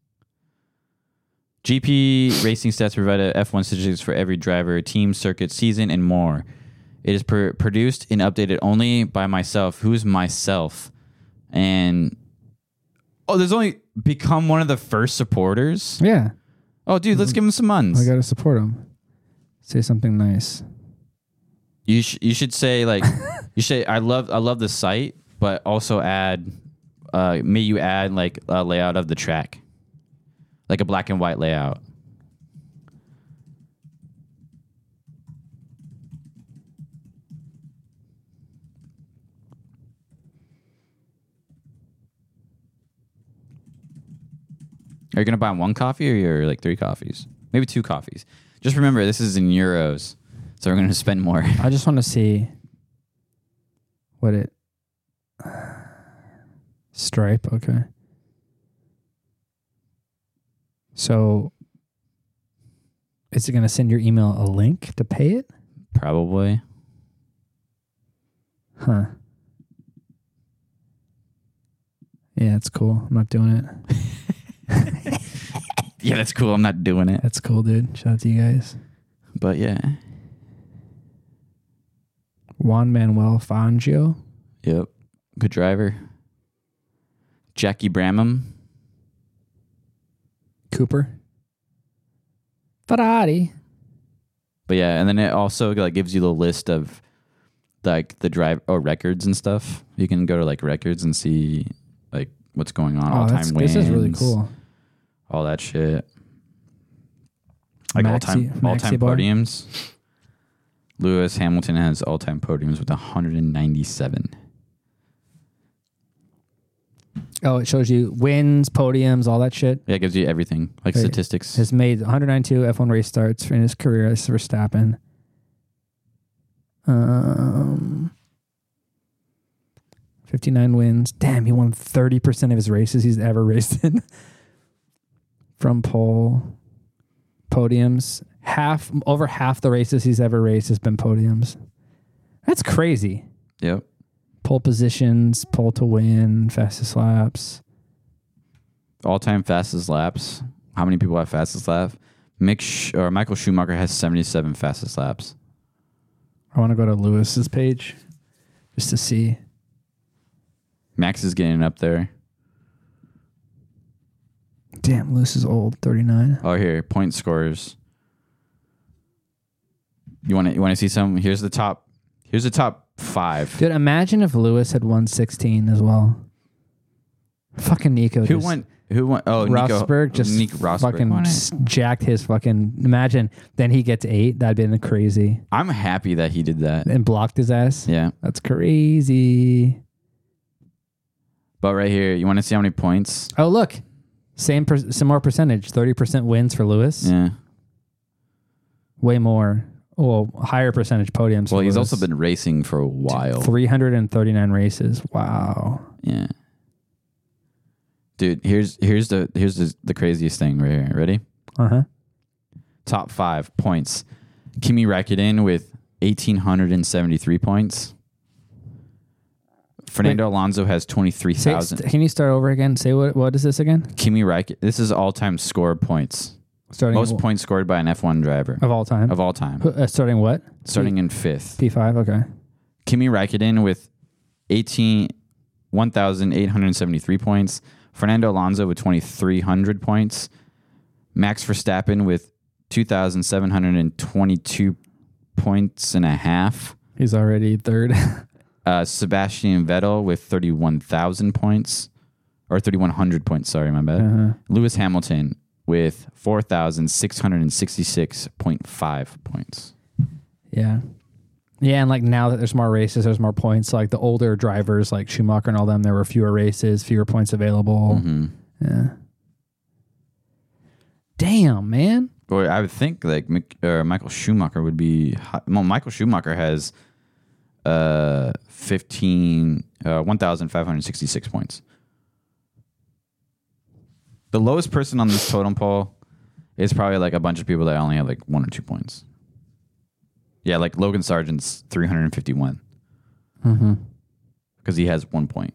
GP Racing Stats provide F1 statistics for every driver, team, circuit, season, and more. It is produced and updated only by myself. Who's myself? And there's only become one of the first supporters. Yeah. Oh, dude, let's give him some muns. I got to support him. Say something nice. You should say like you say I love the site, but also add may you add like a layout of the track, like a black and white layout. Are you gonna buy one coffee or you're like 3 coffees? Maybe 2 coffees. Just remember, this is in euros, so we're gonna spend more. I just want to see what it. Stripe, okay. So, is it gonna send your email a link to pay it? Probably. Huh. Yeah, it's cool. I'm not doing it. Yeah, that's cool. I'm not doing it. That's cool, dude. Shout out to you guys. But yeah. Juan Manuel Fangio. Yep. Good driver. Jackie Bramham. Cooper. Ferrari. But yeah, and then it also like gives you the list of like the drive records and stuff. You can go to like records and see like what's going on, all time wins. This is really cool. All that shit. Like Maxi all time bar. podiums. Lewis Hamilton has all time podiums with 197. Oh, it shows you wins, podiums, all that shit. Yeah, it gives you everything. Like Right. statistics. Has made 192 F1 race starts in his career as Verstappen. 59 wins. Damn, he won 30% of his races he's ever raced in. From pole. Podiums. Over half the races he's ever raced has been podiums. That's crazy. Yep. Pole positions, pole to win, fastest laps. All time fastest laps. How many people have fastest lap? Michael Schumacher has 77 fastest laps. I want to go to Lewis's page just to see. Max is getting up there. Damn, Lewis is old, 39. Oh, here, point scorers. You want to see some? Here's the top 5. Dude, imagine if Lewis had won 16 as well. Fucking Nico. Who won? Oh, Rosberg just Nico Rosberg fucking won it. jacked his fucking. Imagine then he gets 8. That'd been crazy. I'm happy that he did that. And blocked his ass. Yeah. That's crazy. But right here, you want to see how many points? Oh, look. Some more percentage. 30% wins for Lewis. Yeah. Way more. Well, higher percentage podiums. Well, for he's Lewis. also been racing for a while. 339 races. Wow. Yeah. Dude, here's the craziest thing right here. Ready? Uh-huh. Top 5 points. Kimi Räikkönen with 1,873 points. Fernando Alonso has 23,000. Can you start over again? Say what is this again? Kimi Räikkönen. This is all-time score points. Most points scored by an F1 driver. Of all time? Of all time. Starting what? Starting in 5th. P5, okay. Kimi Räikkönen with 1,873 points. Fernando Alonso with 2,300 points. Max Verstappen with 2,722 points and a half. He's already third. Sebastian Vettel with 31,000 points. Or 3,100 points, sorry, my bad. Lewis Hamilton with 4,666.5 points. Yeah. Yeah, and like now that there's more races, there's more points. Like the older drivers, like Schumacher and all them, there were fewer races, fewer points available. Mm-hmm. Yeah. Damn, man. Boy, I would think like Michael Schumacher would be. Well, Michael Schumacher has 1,566 points. The lowest person on this totem pole is probably like a bunch of people that only have like 1 or 2 points. Yeah, like Logan Sargent's 351. Mm-hmm. Because he has 1 point.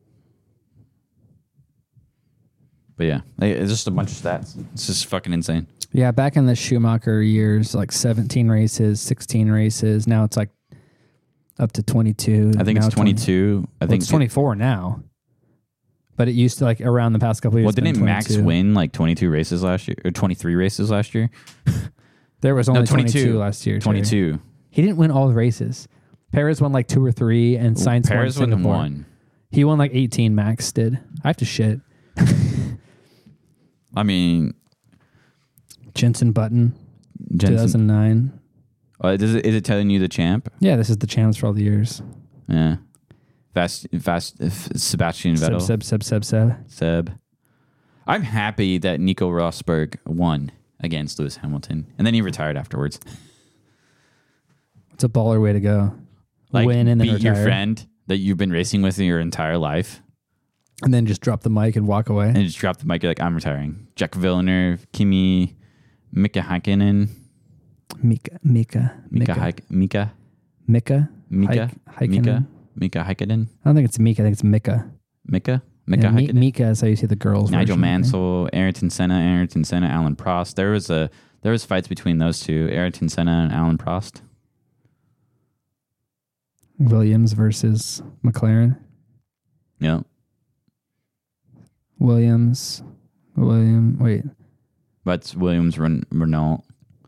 But yeah, it's just a bunch of stats. It's just fucking insane. Yeah, back in the Schumacher years, like 17 races, 16 races. Now it's like up to 22. I think now it's 22. I think it's 24 now. But it used to like around the past couple of years. Well, didn't Max win like 22 races last year or 23 races last year? There was only 22 last year. 22. He didn't win all the races. Perez won like 2 or 3, and Sainz Perez won won Singapore. 1. He won like 18. Max did. I have to shit. I mean, Jensen Button, Jensen. 2009. Is it telling you the champ? Yeah, this is the champs for all the years. Yeah. Sebastian Vettel. Seb. I'm happy that Nico Rosberg won against Lewis Hamilton, and then he retired afterwards. It's a baller way to go. Like, Win and then beat your retire. friend that you've been racing with your entire life, And then just drop the mic and walk away. and just drop the mic. You're like, I'm retiring. Jack Villeneuve, Mika Häkkinen, Mika Häkkinen. I don't think it's Mika. I think it's Mika. Mika Yeah, Häkkinen. Mika is how you see the girls. Nigel version, I think. Mansell, Ayrton Senna, Alan Prost. There was fights between those two, Ayrton Senna and Alan Prost. Williams versus McLaren. Yeah. Wait. That's Williams, Renault.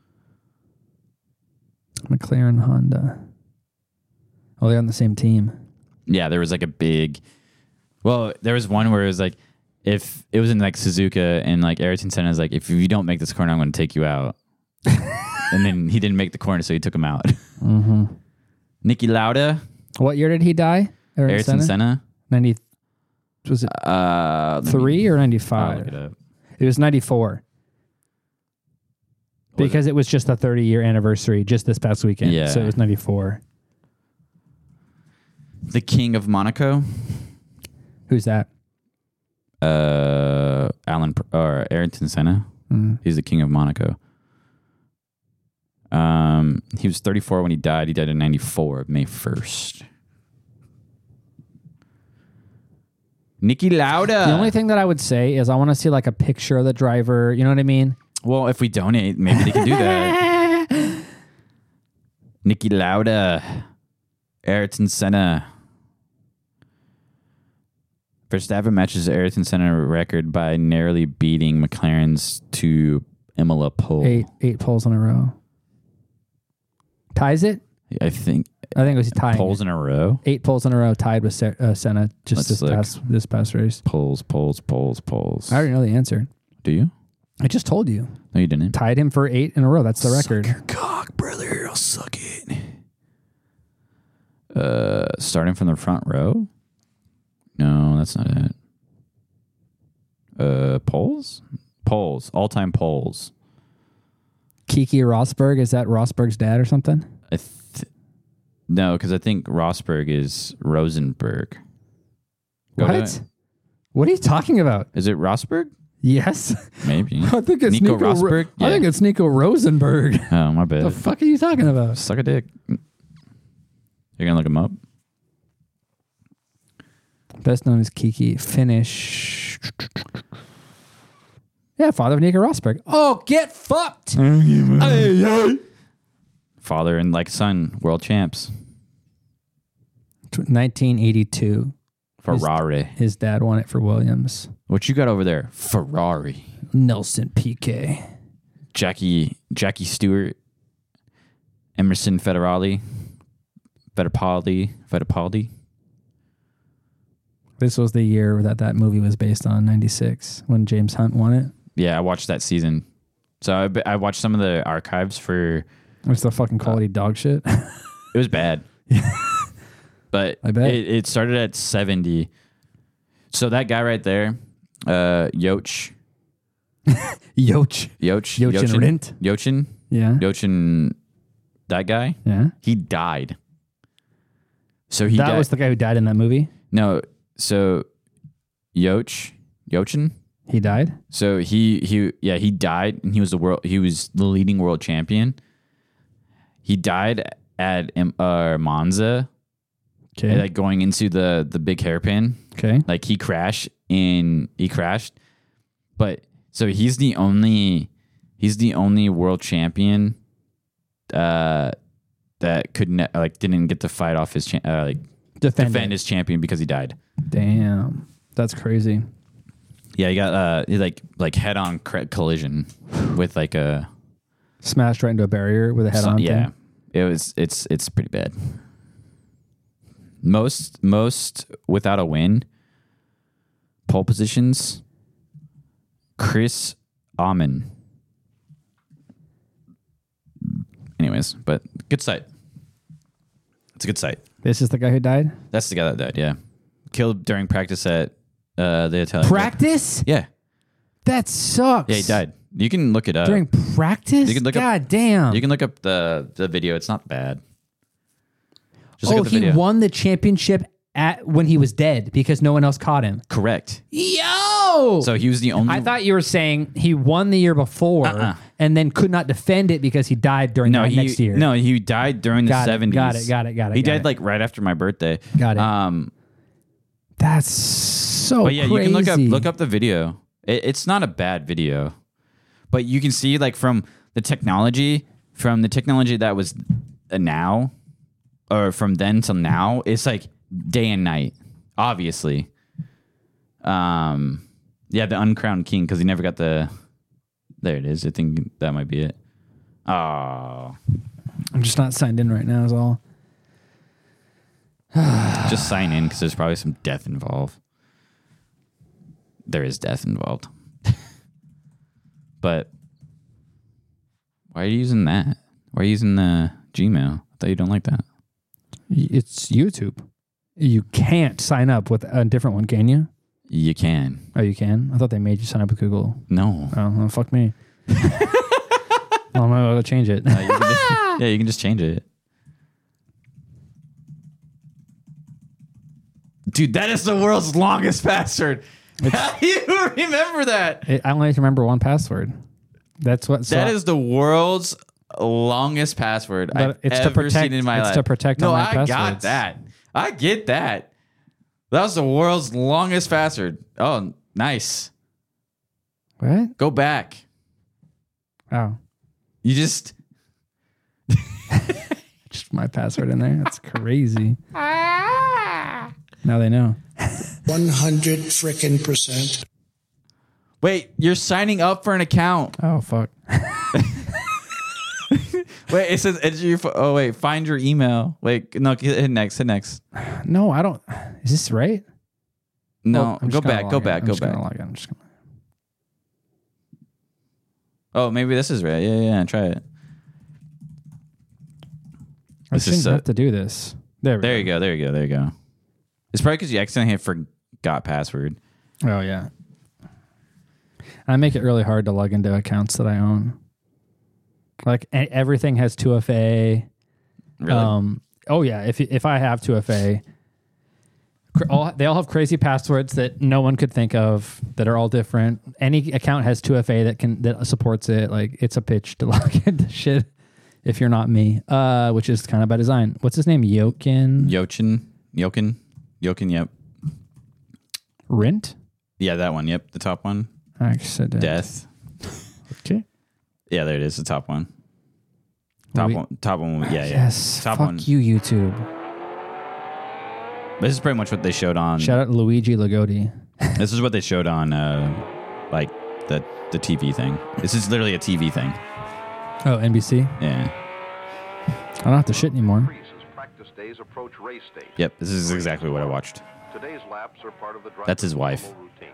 McLaren, Honda. Oh, they're on the same team. Yeah, there was like a big. Well, there was one where it was like, if it was in like Suzuka, and like Ayrton Senna is like, if you don't make this corner, I'm going to take you out. And then he didn't make the corner, so he took him out. Mm-hmm. Niki Lauda, What year did he die? Ayrton Senna. 90. Was it 3 or 95? I'll look it up. It was 94. Because it was just the 30-year anniversary just this past weekend. Yeah. So it was 94. The King of Monaco, Who's that? Ayrton Senna. Mm. He's the King of Monaco. He was 34 when he died. He died in 94, May 1st. Niki Lauda. The only thing that I would say is I want to see like a picture of the driver. You know what I mean? Well, if we donate, maybe they can do that. Niki Lauda, Ayrton Senna. Verstappen matches Ayrton Senna record by narrowly beating McLaren's to Imola pole. 8 poles in a row. Ties it? I think I think it was tied. poles in a row. 8 poles in a row tied with Senna just Let's look. this past race. Polls. I already know the answer. Do you? I just told you. No, you didn't. Tied him for 8 in a row. That's the record. Suck your cock, brother. I'll suck it. Starting from the front row? No, that's not it. Polls? Polls. All-time polls. Kiki Rosberg, is that Rosberg's dad or something? No, because I think Rosberg is Rosenberg. What? What are you talking about? Is it Rosberg? Yes. Maybe. I think it's Nico Rosberg? I think it's Nico Rosenberg. Oh, my bad. The fuck are you talking about? Suck a dick. You're going to look him up? Best known as Kiki. Finnish. Yeah, father of Nico Rosberg. Oh, get fucked. Father and like son, world champs. 1982. Ferrari. His dad won it for Williams. What you got over there? Ferrari. Nelson Piquet. Jackie Stewart. Emerson Fittipaldi. This was the year that movie was based on, 96, when James Hunt won it. Yeah, I watched that season. So I watched some of the archives for... It's the fucking quality dog shit. It was bad. But I bet. It started at 70. So that guy right there, Yoch. Yoch. Jochin. Yeah. Jochin, that guy, Yeah. he died. So he That died. was the guy who died in that movie? No, so Jochin. He died? So he died, and he was the leading world champion. He died at Monza. Okay. Like going into the big hairpin. Okay. Like he crashed. But so he's the only world champion that didn't get to fight off his defend his champion because he died. Damn. That's crazy. Yeah, he got like head on collision with like a Smashed right into a barrier with a head on yeah. thing. It's pretty bad. Most without a win. Pole positions. Chris Amon. Anyways, but good sight. It's a good sight. This is the guy who died? That's the guy that died, yeah. Killed during practice at the Italian. Practice? Yeah. That sucks. Yeah, he died. You can look it up. During practice? You can look God up, damn. You can look up the video. It's not bad. Just look Oh, at the he video. won the championship when he was dead because no one else caught him. Correct. Yo! So he was the only. I thought you were saying he won the year before and then could not defend it because he died during that next year. No, he died during the Got it, 70s. got it. He got died it. like right after my birthday. Got it. That's so But yeah, crazy. you can look up the video. It's not a bad video, but you can see like from the technology that was now, or from then till now, it's like day and night. Obviously, yeah, the uncrowned king because he never got the. There it is. I think that might be it. Oh, I'm just not signed in right now is all. just sign in because there's probably some death involved. There is death involved. But why are you using that? Why are you using the Gmail? I thought you don't like that. It's YouTube. You can't sign up with a different one, can you? You can. Oh, you can? I thought they made you sign up with Google. No. Oh, well, fuck me. I'm going to change it. You can just change it. Dude, that is the world's longest password. How do you remember that? I only remember one password. That's what. That is the world's longest password But I've it's to ever protect- seen in my it's life. to protect no, online I got passwords. that. I get that. That was the world's longest password. Oh, nice. What? Go back. Oh, You just just my password in there. That's crazy. Now they know. 100 frickin' percent. wait. You're signing up for an account. Oh fuck. Wait, it says enter your. Oh wait, find your email. Wait, no, hit next. Hit next. No, I don't. Is this right? No, I'm go just gonna back. log Go in. back. I'm Go just gonna back. log in. I'm just gonna. Oh, maybe this is right. Yeah. Try it. I This is shouldn't have to do this. There There you go. There you go. It's probably because you accidentally hit forgot password. Oh yeah. I make it really hard to log into accounts that I own. Like everything has 2FA. Really? Oh yeah. If I have 2FA, they all have crazy passwords that no one could think of that are all different. Any account has 2FA that supports it. Like it's a pitch to log into shit. If you're not me, which is kind of by design. What's his name? Yokin. Yep. Rint. Yeah, that one. Yep, the top one. Accident. Death. Okay. Yeah, there it is. The top one. Well, Top one. Yeah. Yes. Top fuck one. you, YouTube. This is pretty much what they showed on. Shout out Luigi Lagodi. This is what they showed on, like the TV thing. This is literally a TV thing. Oh, NBC. Yeah. I don't have to shit anymore. Practice days approach race day. Yep. This is exactly what I watched. Today's laps are part of the That's his wife. routine.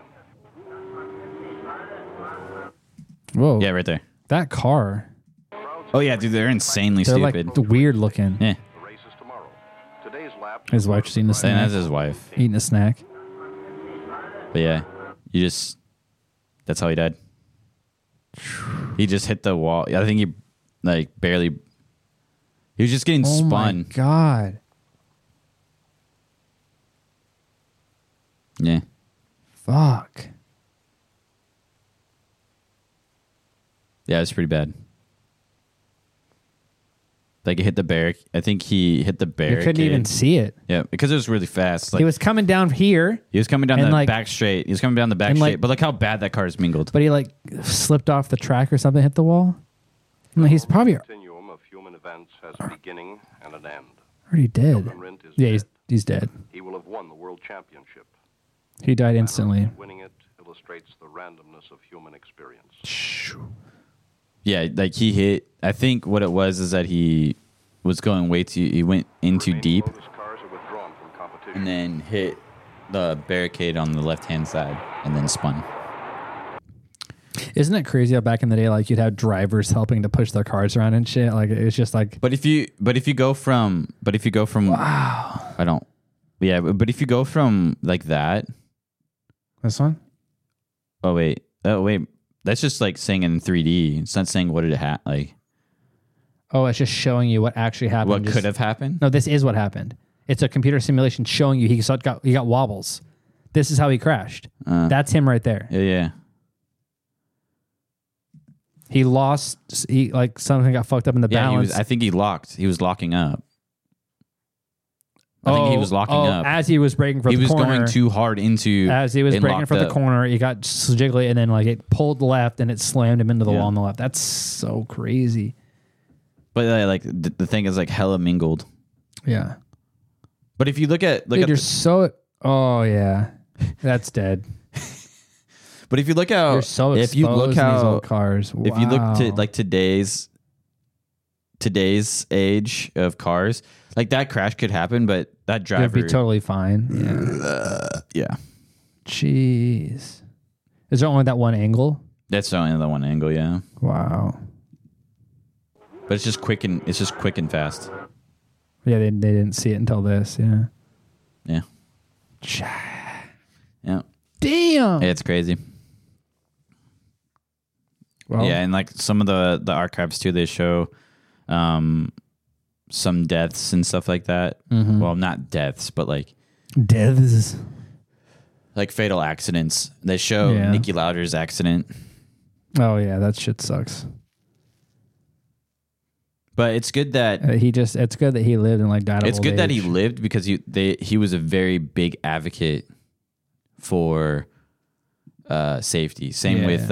Whoa. Yeah, right there. That car. Oh yeah, dude, they're insanely They're stupid. like weird looking. Yeah. The race is tomorrow. Today's laps His wife's eating a And snack. that's his wife. Eating a snack. But yeah, that's how he died. He just hit the wall. I think he barely. He was just getting Oh my spun. god. Yeah. Fuck. Yeah, it was pretty bad. Like it hit the barrack. I think he hit the You barricade. couldn't even see it. Yeah, because it was really fast. Like He was coming down here, he was coming down and the like- back straight. He was coming down the back and straight. like- But look how bad that car is mingled. but he like slipped off the track or something, hit the wall. I mean, he's probably continuum of human events has a beginning and an end. already dead. Kelvin Rint is Yeah, dead. he's dead. He will have won the world championship. He died instantly. Winning it illustrates the randomness of human experience. Yeah, like he hit. I think what it was is that he was going way too. He went in too deep, Lotus cars are withdrawn from competition. and then hit the barricade on the left-hand side, and then spun. Isn't it crazy how back in the day, like you'd have drivers helping to push their cars around and shit? Like it's just like. But if you go from wow, I don't. Yeah, but if you go from like that. This one? Oh wait, that's just like saying in 3D. It's not saying what did it like. Oh, it's just showing you what actually happened. What could have happened? No, this is what happened. It's a computer simulation showing you he got wobbles. This is how he crashed. That's him right there. Yeah. He lost. He like something got fucked up in the balance. I think he locked. He was locking up. I think he was locking up as he was braking for the corner. He was going too hard into. As he was braking for the corner, he got jiggly, and then like it pulled left, and it slammed him into the wall on the left. That's so crazy. But like the thing is like hella mingled. Yeah. But if you look at you're so. Oh yeah, that's dead. But if you look how you're so if you look how these old cars, wow. If you look to like today's age of cars, like that crash could happen, but that driver would be totally fine. Yeah. Jeez. Is there only that one angle? That's only the one angle. Yeah. Wow. But it's just quick and fast. Yeah, they didn't see it until this. Yeah. Yeah. Yeah. Damn. Yeah, it's crazy. Well, yeah, and like some of the archives too, they show some deaths and stuff like that. Mm-hmm. Well, not deaths, but like deaths, like fatal accidents. They show Niki Lauda's accident. Oh yeah, that shit sucks. But it's good that it's good that he lived and like died. It's good that he lived because he was a very big advocate for safety. Same with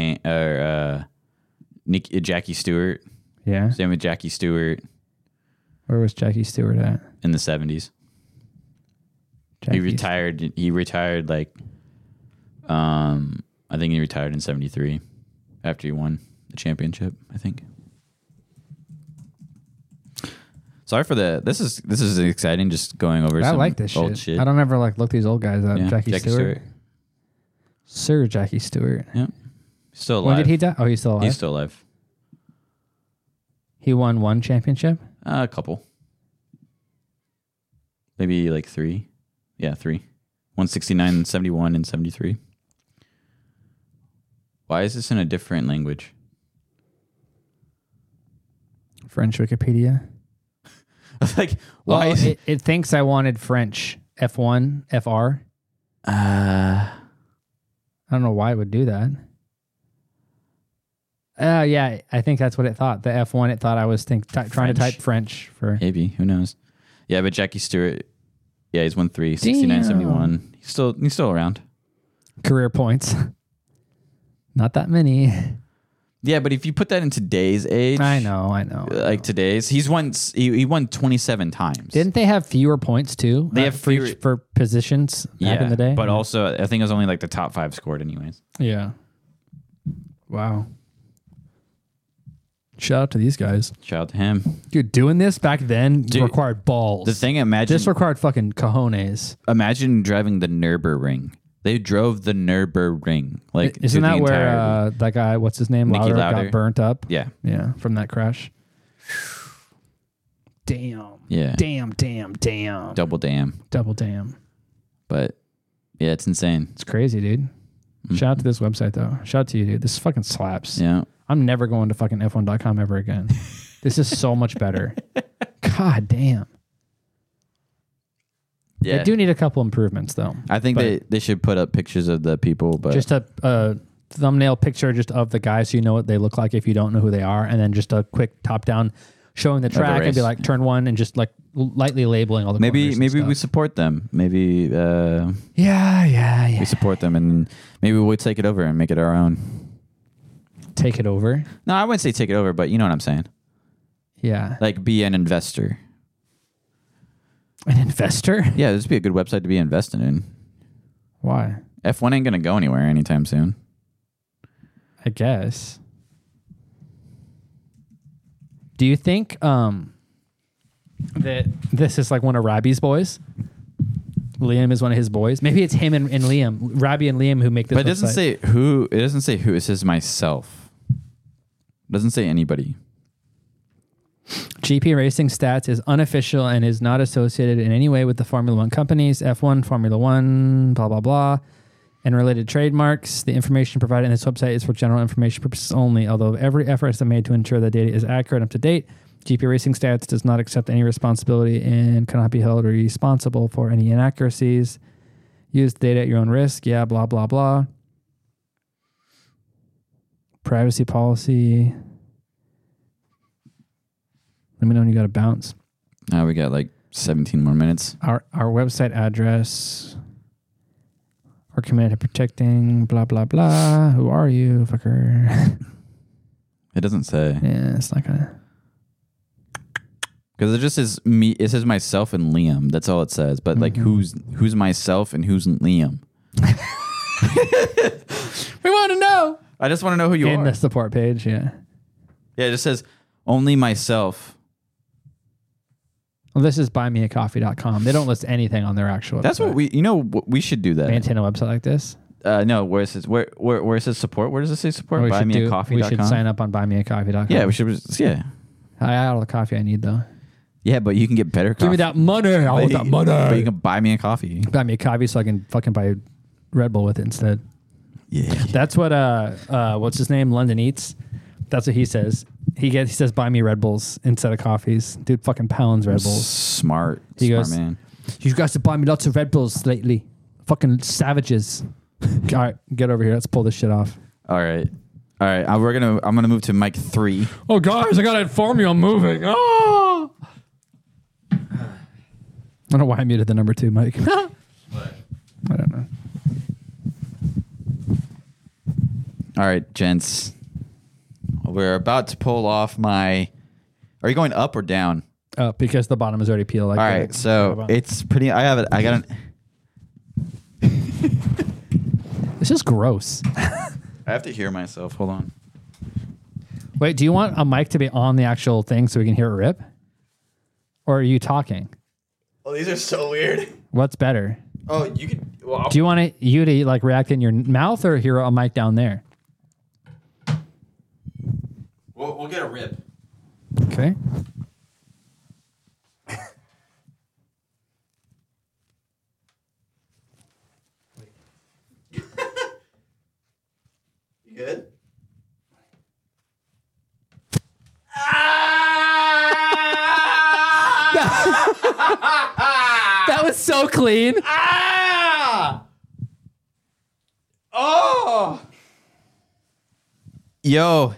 Jackie Stewart. Yeah. Same with Jackie Stewart. Where was Jackie Stewart at? In the 70s. He retired like I think he retired in 73 after he won the championship, I think. Sorry for this is exciting just going over some like this old shit. I don't ever like look these old guys up. Yeah, Jackie Stewart. Sir Jackie Stewart. Yeah. Still alive. When did he die? Oh, he's still alive. He's still alive. He won one championship? A couple. Maybe like 3. Yeah, 3. 169, 71, and 73. Why is this in a different language? French Wikipedia. Like, why is it thinks I wanted French F1, FR. I don't know why it would do that. Yeah, I think that's what it thought. The F1, it thought I was trying to type French for. Maybe, who knows? Yeah, but Jackie Stewart, yeah, he's won 3, 69, 71. He's still around. Career points. Not that many. Yeah, but if you put that in today's age, I know. Like today's, he won 27 times. Didn't they have fewer points too? They have for positions back in the day. But also, I think it was only like the top 5 scored, anyways. Yeah. Wow. Shout out to these guys. Shout out to him, dude. Doing this back then required balls. The thing, imagine this required fucking cojones. Imagine driving the Nürburgring. They drove the Nürburgring. Like, isn't that where that guy, what's his name, Niki Lauda got burnt up? Yeah, from that crash. Damn. Yeah. Damn. Double damn. But yeah, it's insane. It's crazy, dude. Mm-hmm. Shout out to this website though. Shout out to you, dude. This fucking slaps. Yeah. I'm never going to fucking F1.com ever again. This is so much better. God damn. Yeah. They do need a couple improvements though. I think they should put up pictures of the people, but just a thumbnail picture just of the guys so you know what they look like if you don't know who they are, and then just a quick top down showing the track and be like turn 1 and just like lightly labeling all the maybe we support them. Maybe yeah. We support them and maybe we'll take it over and make it our own. Take it over? No, I wouldn't say take it over, but you know what I'm saying. Yeah. Like be an investor. An investor? Yeah, this would be a good website to be invested in. Why? F1 ain't going to go anywhere anytime soon. I guess. Do you think that this is like one of Robbie's boys. Liam is one of his boys. Maybe it's him and Liam, Robbie and Liam, who make this. But it doesn't say who. It doesn't say who. It says myself. It doesn't say anybody. GP Racing Stats is unofficial and is not associated in any way with the Formula One companies, F1, Formula One, blah, blah, blah, and related trademarks. The information provided in this website is for general information purposes only, although every effort has been made to ensure that data is accurate and up to date. GP Racing Stats does not accept any responsibility and cannot be held responsible for any inaccuracies. Use the data at your own risk. Yeah, blah, blah, blah. Privacy policy. Let me know when you got to bounce. Now we got like 17 more minutes. Our website address. We're committed to protecting blah, blah, blah. Who are you, fucker? It doesn't say. Yeah, it's not going to. Because it just says me. It says myself and Liam. That's all it says. But like, who's myself and who's Liam? We want to know. I just want to know who you In are. the support page, yeah. Yeah, it just says only myself. Well, this is buymeacoffee.com. They don't list anything on their actual website. That's what we should do that. Maintain a website like this. No, where it says where it says support. Where does it say support? Buymeacoffee.com. We should sign up on buymeacoffee.com. Yeah, we should. Yeah. I got all the coffee I need though. Yeah, but you can get better coffee. Give me that money. I want that money. But you can buy me a coffee. Buy me a coffee so I can fucking buy Red Bull with it instead. Yeah. That's what what's his name? London Eats. That's what he says. He says buy me Red Bulls instead of coffees. Dude fucking pounds Red Bulls. Smart. He Smart goes, man. You guys have bought me lots of Red Bulls lately. Fucking savages. All right, get over here. Let's pull this shit off. All right. I'm gonna move to mic 3. Oh guys, I gotta inform you I'm moving. Oh! I don't know why I muted the number 2 mic. I don't know. All right, gents. We're about to pull off my. Are you going up or down? Because the bottom is already peeled. All right, so it's pretty. I have it. I got an. This is gross. I have to hear myself. Hold on. Wait, do you want a mic to be on the actual thing so we can hear it rip? Or are you talking? Oh, these are so weird. What's better? Oh, you could. Well, Do you want you to like react in your mouth or hear a mic down there? we'll get a rip. Okay. You good? That was so clean. Oh. Yo.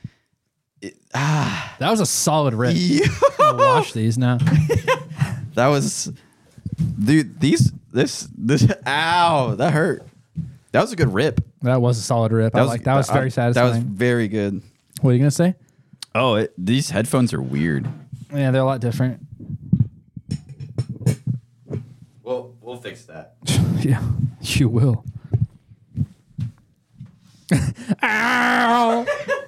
That was a solid rip. Yo. I'll wash these now. That was, dude. This. Ow, that hurt. That was a good rip. That was a solid rip. That was very satisfying. That was very good. What are you gonna say? Oh, these headphones are weird. Yeah, they're a lot different. We'll fix that. Yeah, you will. Ow!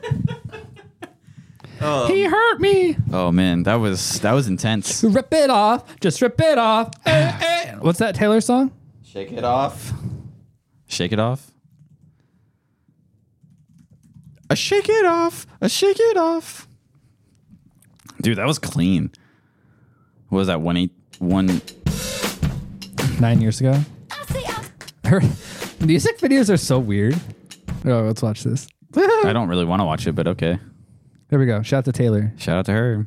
He hurt me. Oh man, that was intense. Rip it off. Just rip it off. What's that Taylor song? Shake it off. Shake it off. A shake it off. A shake it off. Dude, that was clean. What was that? 9 years ago. Her music videos are so weird. Oh, let's watch this. I don't really want to watch it, but okay. There we go. Shout out to Taylor. Shout out to her.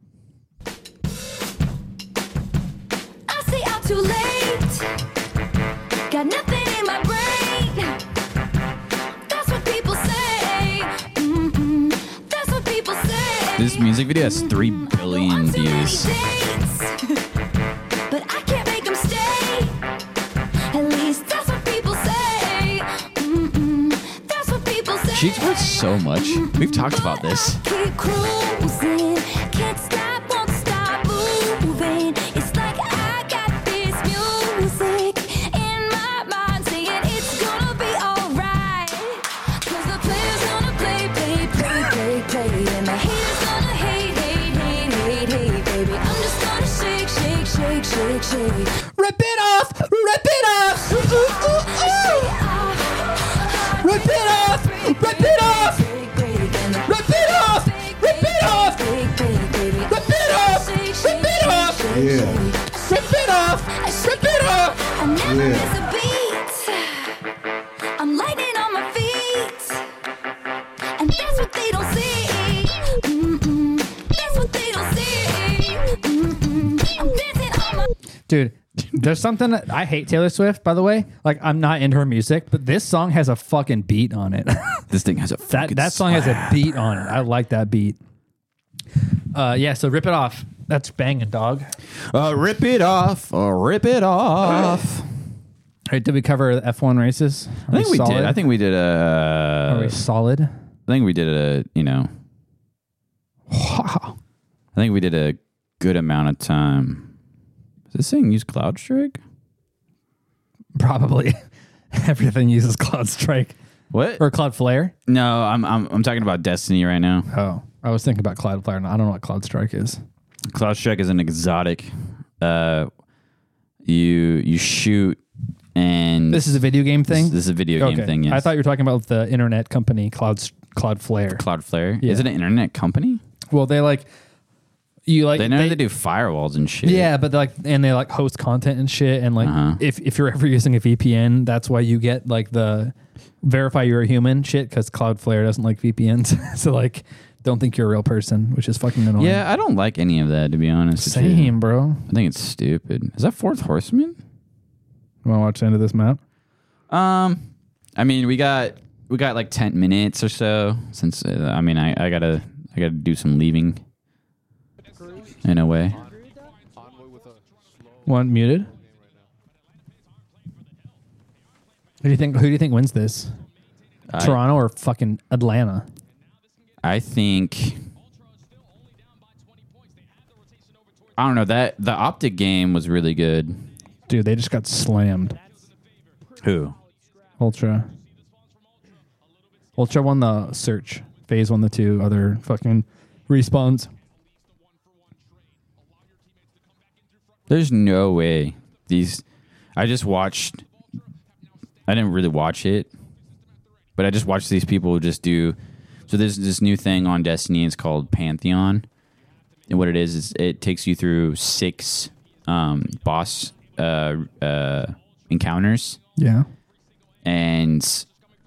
I say I'm too late. Got nothing in my brain. That's what people say. That's what people say. This music video has 3 billion views. But I can't make them stay. At least that's what people say. That's what people say. She's worth so much. We've talked about this. Keep cruising. Can't stop, won't stop moving. It's like I got this music in my mind saying it's gonna be alright. 'Cause the player's gonna play, play, play, play, play. And the hater's gonna hate, hate, hate, hate, hate, baby. I'm just never miss a beat. I'm lightning on my feet. And that's what they don't see. That's what they don't see. I'm dancing on my... Dude, there's something I hate Taylor Swift, by the way. Like, I'm not into her music, but this song has a fucking beat on it. This thing has a fucking that song has a beat on it. I like that beat. Yeah, so Rip It Off. That's banging, dog. Rip it off. Rip it off. All right, did we cover the F1 races? I think we did. I think we did Are we solid? I think we did Wow. I think we did a good amount of time. Is this thing use CloudStrike? Probably. Everything uses CloudStrike. What? Or Cloudflare? No, I'm talking about Destiny right now. Oh, I was thinking about Cloudflare. I don't know what CloudStrike is. CloudStrike is an exotic. You shoot and This is a video game thing? This is a video game thing. Yes. I thought you were talking about the internet company Cloudflare. Cloudflare. Yeah. Is it an internet company? Well, they They know they do firewalls and shit. Yeah, but they host content and shit. And if you're ever using a VPN, that's why you get the verify you're a human shit, because Cloudflare doesn't like VPNs. So don't think you're a real person, which is fucking annoying. Yeah, I don't like any of that, to be honest. Same, bro. I think it's stupid. Is that Fourth Horseman? You want to watch the end of this map? I mean, we got 10 minutes or so since I gotta do some leaving. In a way. One muted. Who do you think wins this? Toronto or fucking Atlanta? I think. I don't know, that the Optic game was really good. Dude, they just got slammed. Who? Ultra. Ultra won the search. FaZe won the 2 other fucking respawns. There's no way I didn't really watch it, but I just watched these people just do. So there's this new thing on Destiny. It's called Pantheon, and what it is it takes you through 6 boss encounters. Yeah, and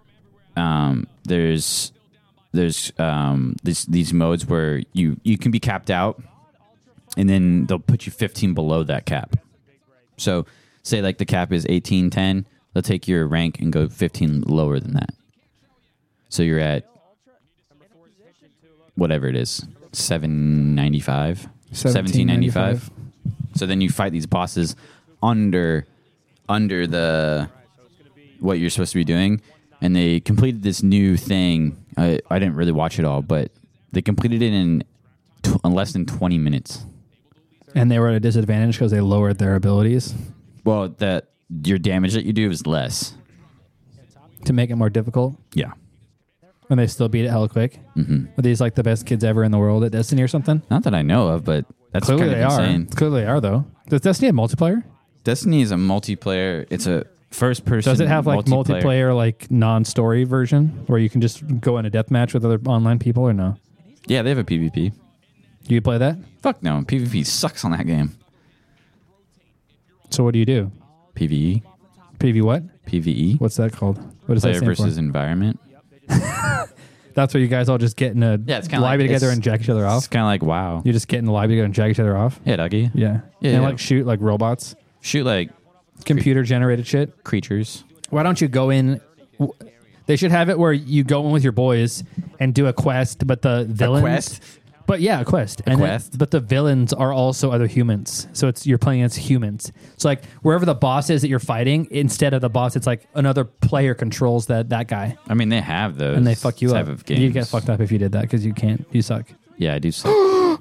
there's these modes where you can be capped out, and then they'll put you 15 below that cap. So say the cap is 1810, they'll take your rank and go 15 lower than that. So you're at whatever it is, 795, 1795. So then you fight these bosses under the what you're supposed to be doing, and they completed this new thing. I didn't really watch it all, but they completed it in less than 20 minutes. And they were at a disadvantage because they lowered their abilities. Well, that your damage that you do is less to make it more difficult. Yeah, and they still beat it hella quick. Mm-hmm. Are these the best kids ever in the world at Destiny or something? Not that I know of, but that's clearly kind of insane. Clearly they are though. Does Destiny have multiplayer? Destiny is a multiplayer. It's a first person. Does it have multiplayer non-story version where you can just go in a deathmatch with other online people or no? Yeah, they have a PvP. Do you play that? Fuck no. PvP sucks on that game. So what do you do? PvE. PvE what? PvE. What's that called? What does Player that stand versus for? environment. That's where you guys all just get in a lobby together and jack each other off? It's kind of like WoW. You just get in the lobby together and jack each other off? Yeah, doggy. Yeah. Yeah, and shoot robots? Shoot computer-generated shit? Creatures. Why don't you go in... They should have it where you go in with your boys and do a quest, but the villains... A quest? But yeah, a quest. But the villains are also other humans. So you're playing against humans. So wherever the boss is that you're fighting, instead of the boss, it's another player controls that guy. I mean, they have those. And they fuck you type up. Of games. You'd get fucked up if you did that because you can't. You suck. Yeah, I do suck.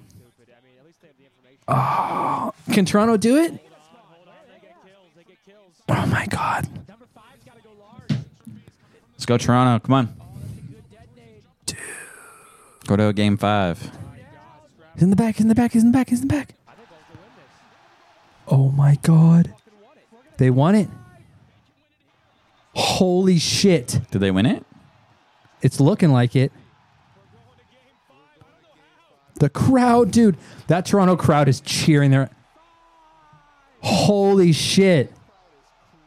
Oh, can Toronto do it? Oh my God. Let's go, Toronto. Come on. Dude. Go to game 5. He's in the back. He's in the back. He's in the back. He's in the back. Oh my God. They won it. Holy shit. Did they win it? It's looking like it. The crowd, dude. That Toronto crowd is cheering their... Holy shit.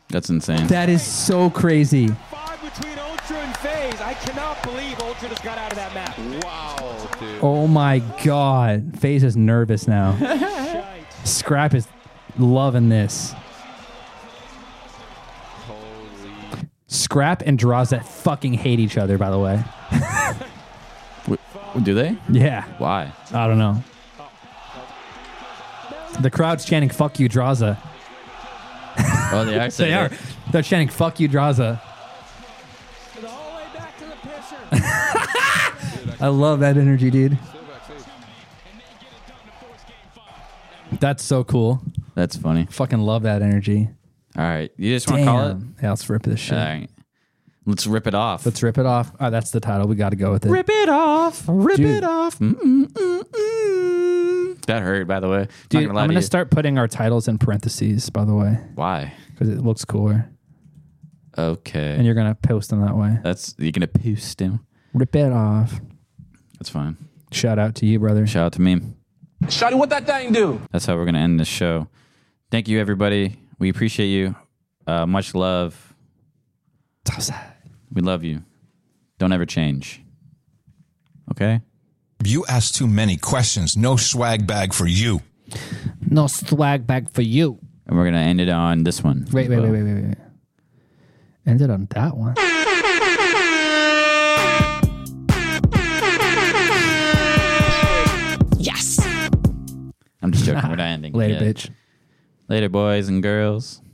That's insane. That is so crazy. 5 between Ultra and FaZe. I cannot believe Ultra just got out of that map. Wow, dude. Oh my God. FaZe is nervous now. Scrap is loving this. Holy. Scrap and Draza fucking hate each other, by the way. Do they? Yeah. Why? I don't know. The crowd's chanting, fuck you, Draza. Oh, they are. They are. They're chanting, fuck you, Draza. The whole way back to the pisser. I love that energy, dude. That's so cool. That's funny. Fucking love that energy. All right. You just want to call it? Yeah, let's rip this shit. All right. Let's rip it off. Let's rip it off. Oh, that's the title. We got to go with it. Rip it off. Rip Dude. it off. That hurt, by the way. Dude, I'm going to start putting our titles in parentheses, by the way. Why? Because it looks cooler. Okay. And you're going to post them that way. You're going to post them. Rip it off. That's fine. Shout out to you, brother. Shout out to me. Shawty, what that thing do? That's how we're going to end this show. Thank you, everybody. We appreciate you. Much love. We love you. Don't ever change. Okay? You asked too many questions. No swag bag for you. No swag bag for you. And we're going to end it on this one. Wait. End it on that one. Yes. I'm just joking. We're not ending. Later, yet. bitch. Later, boys and girls.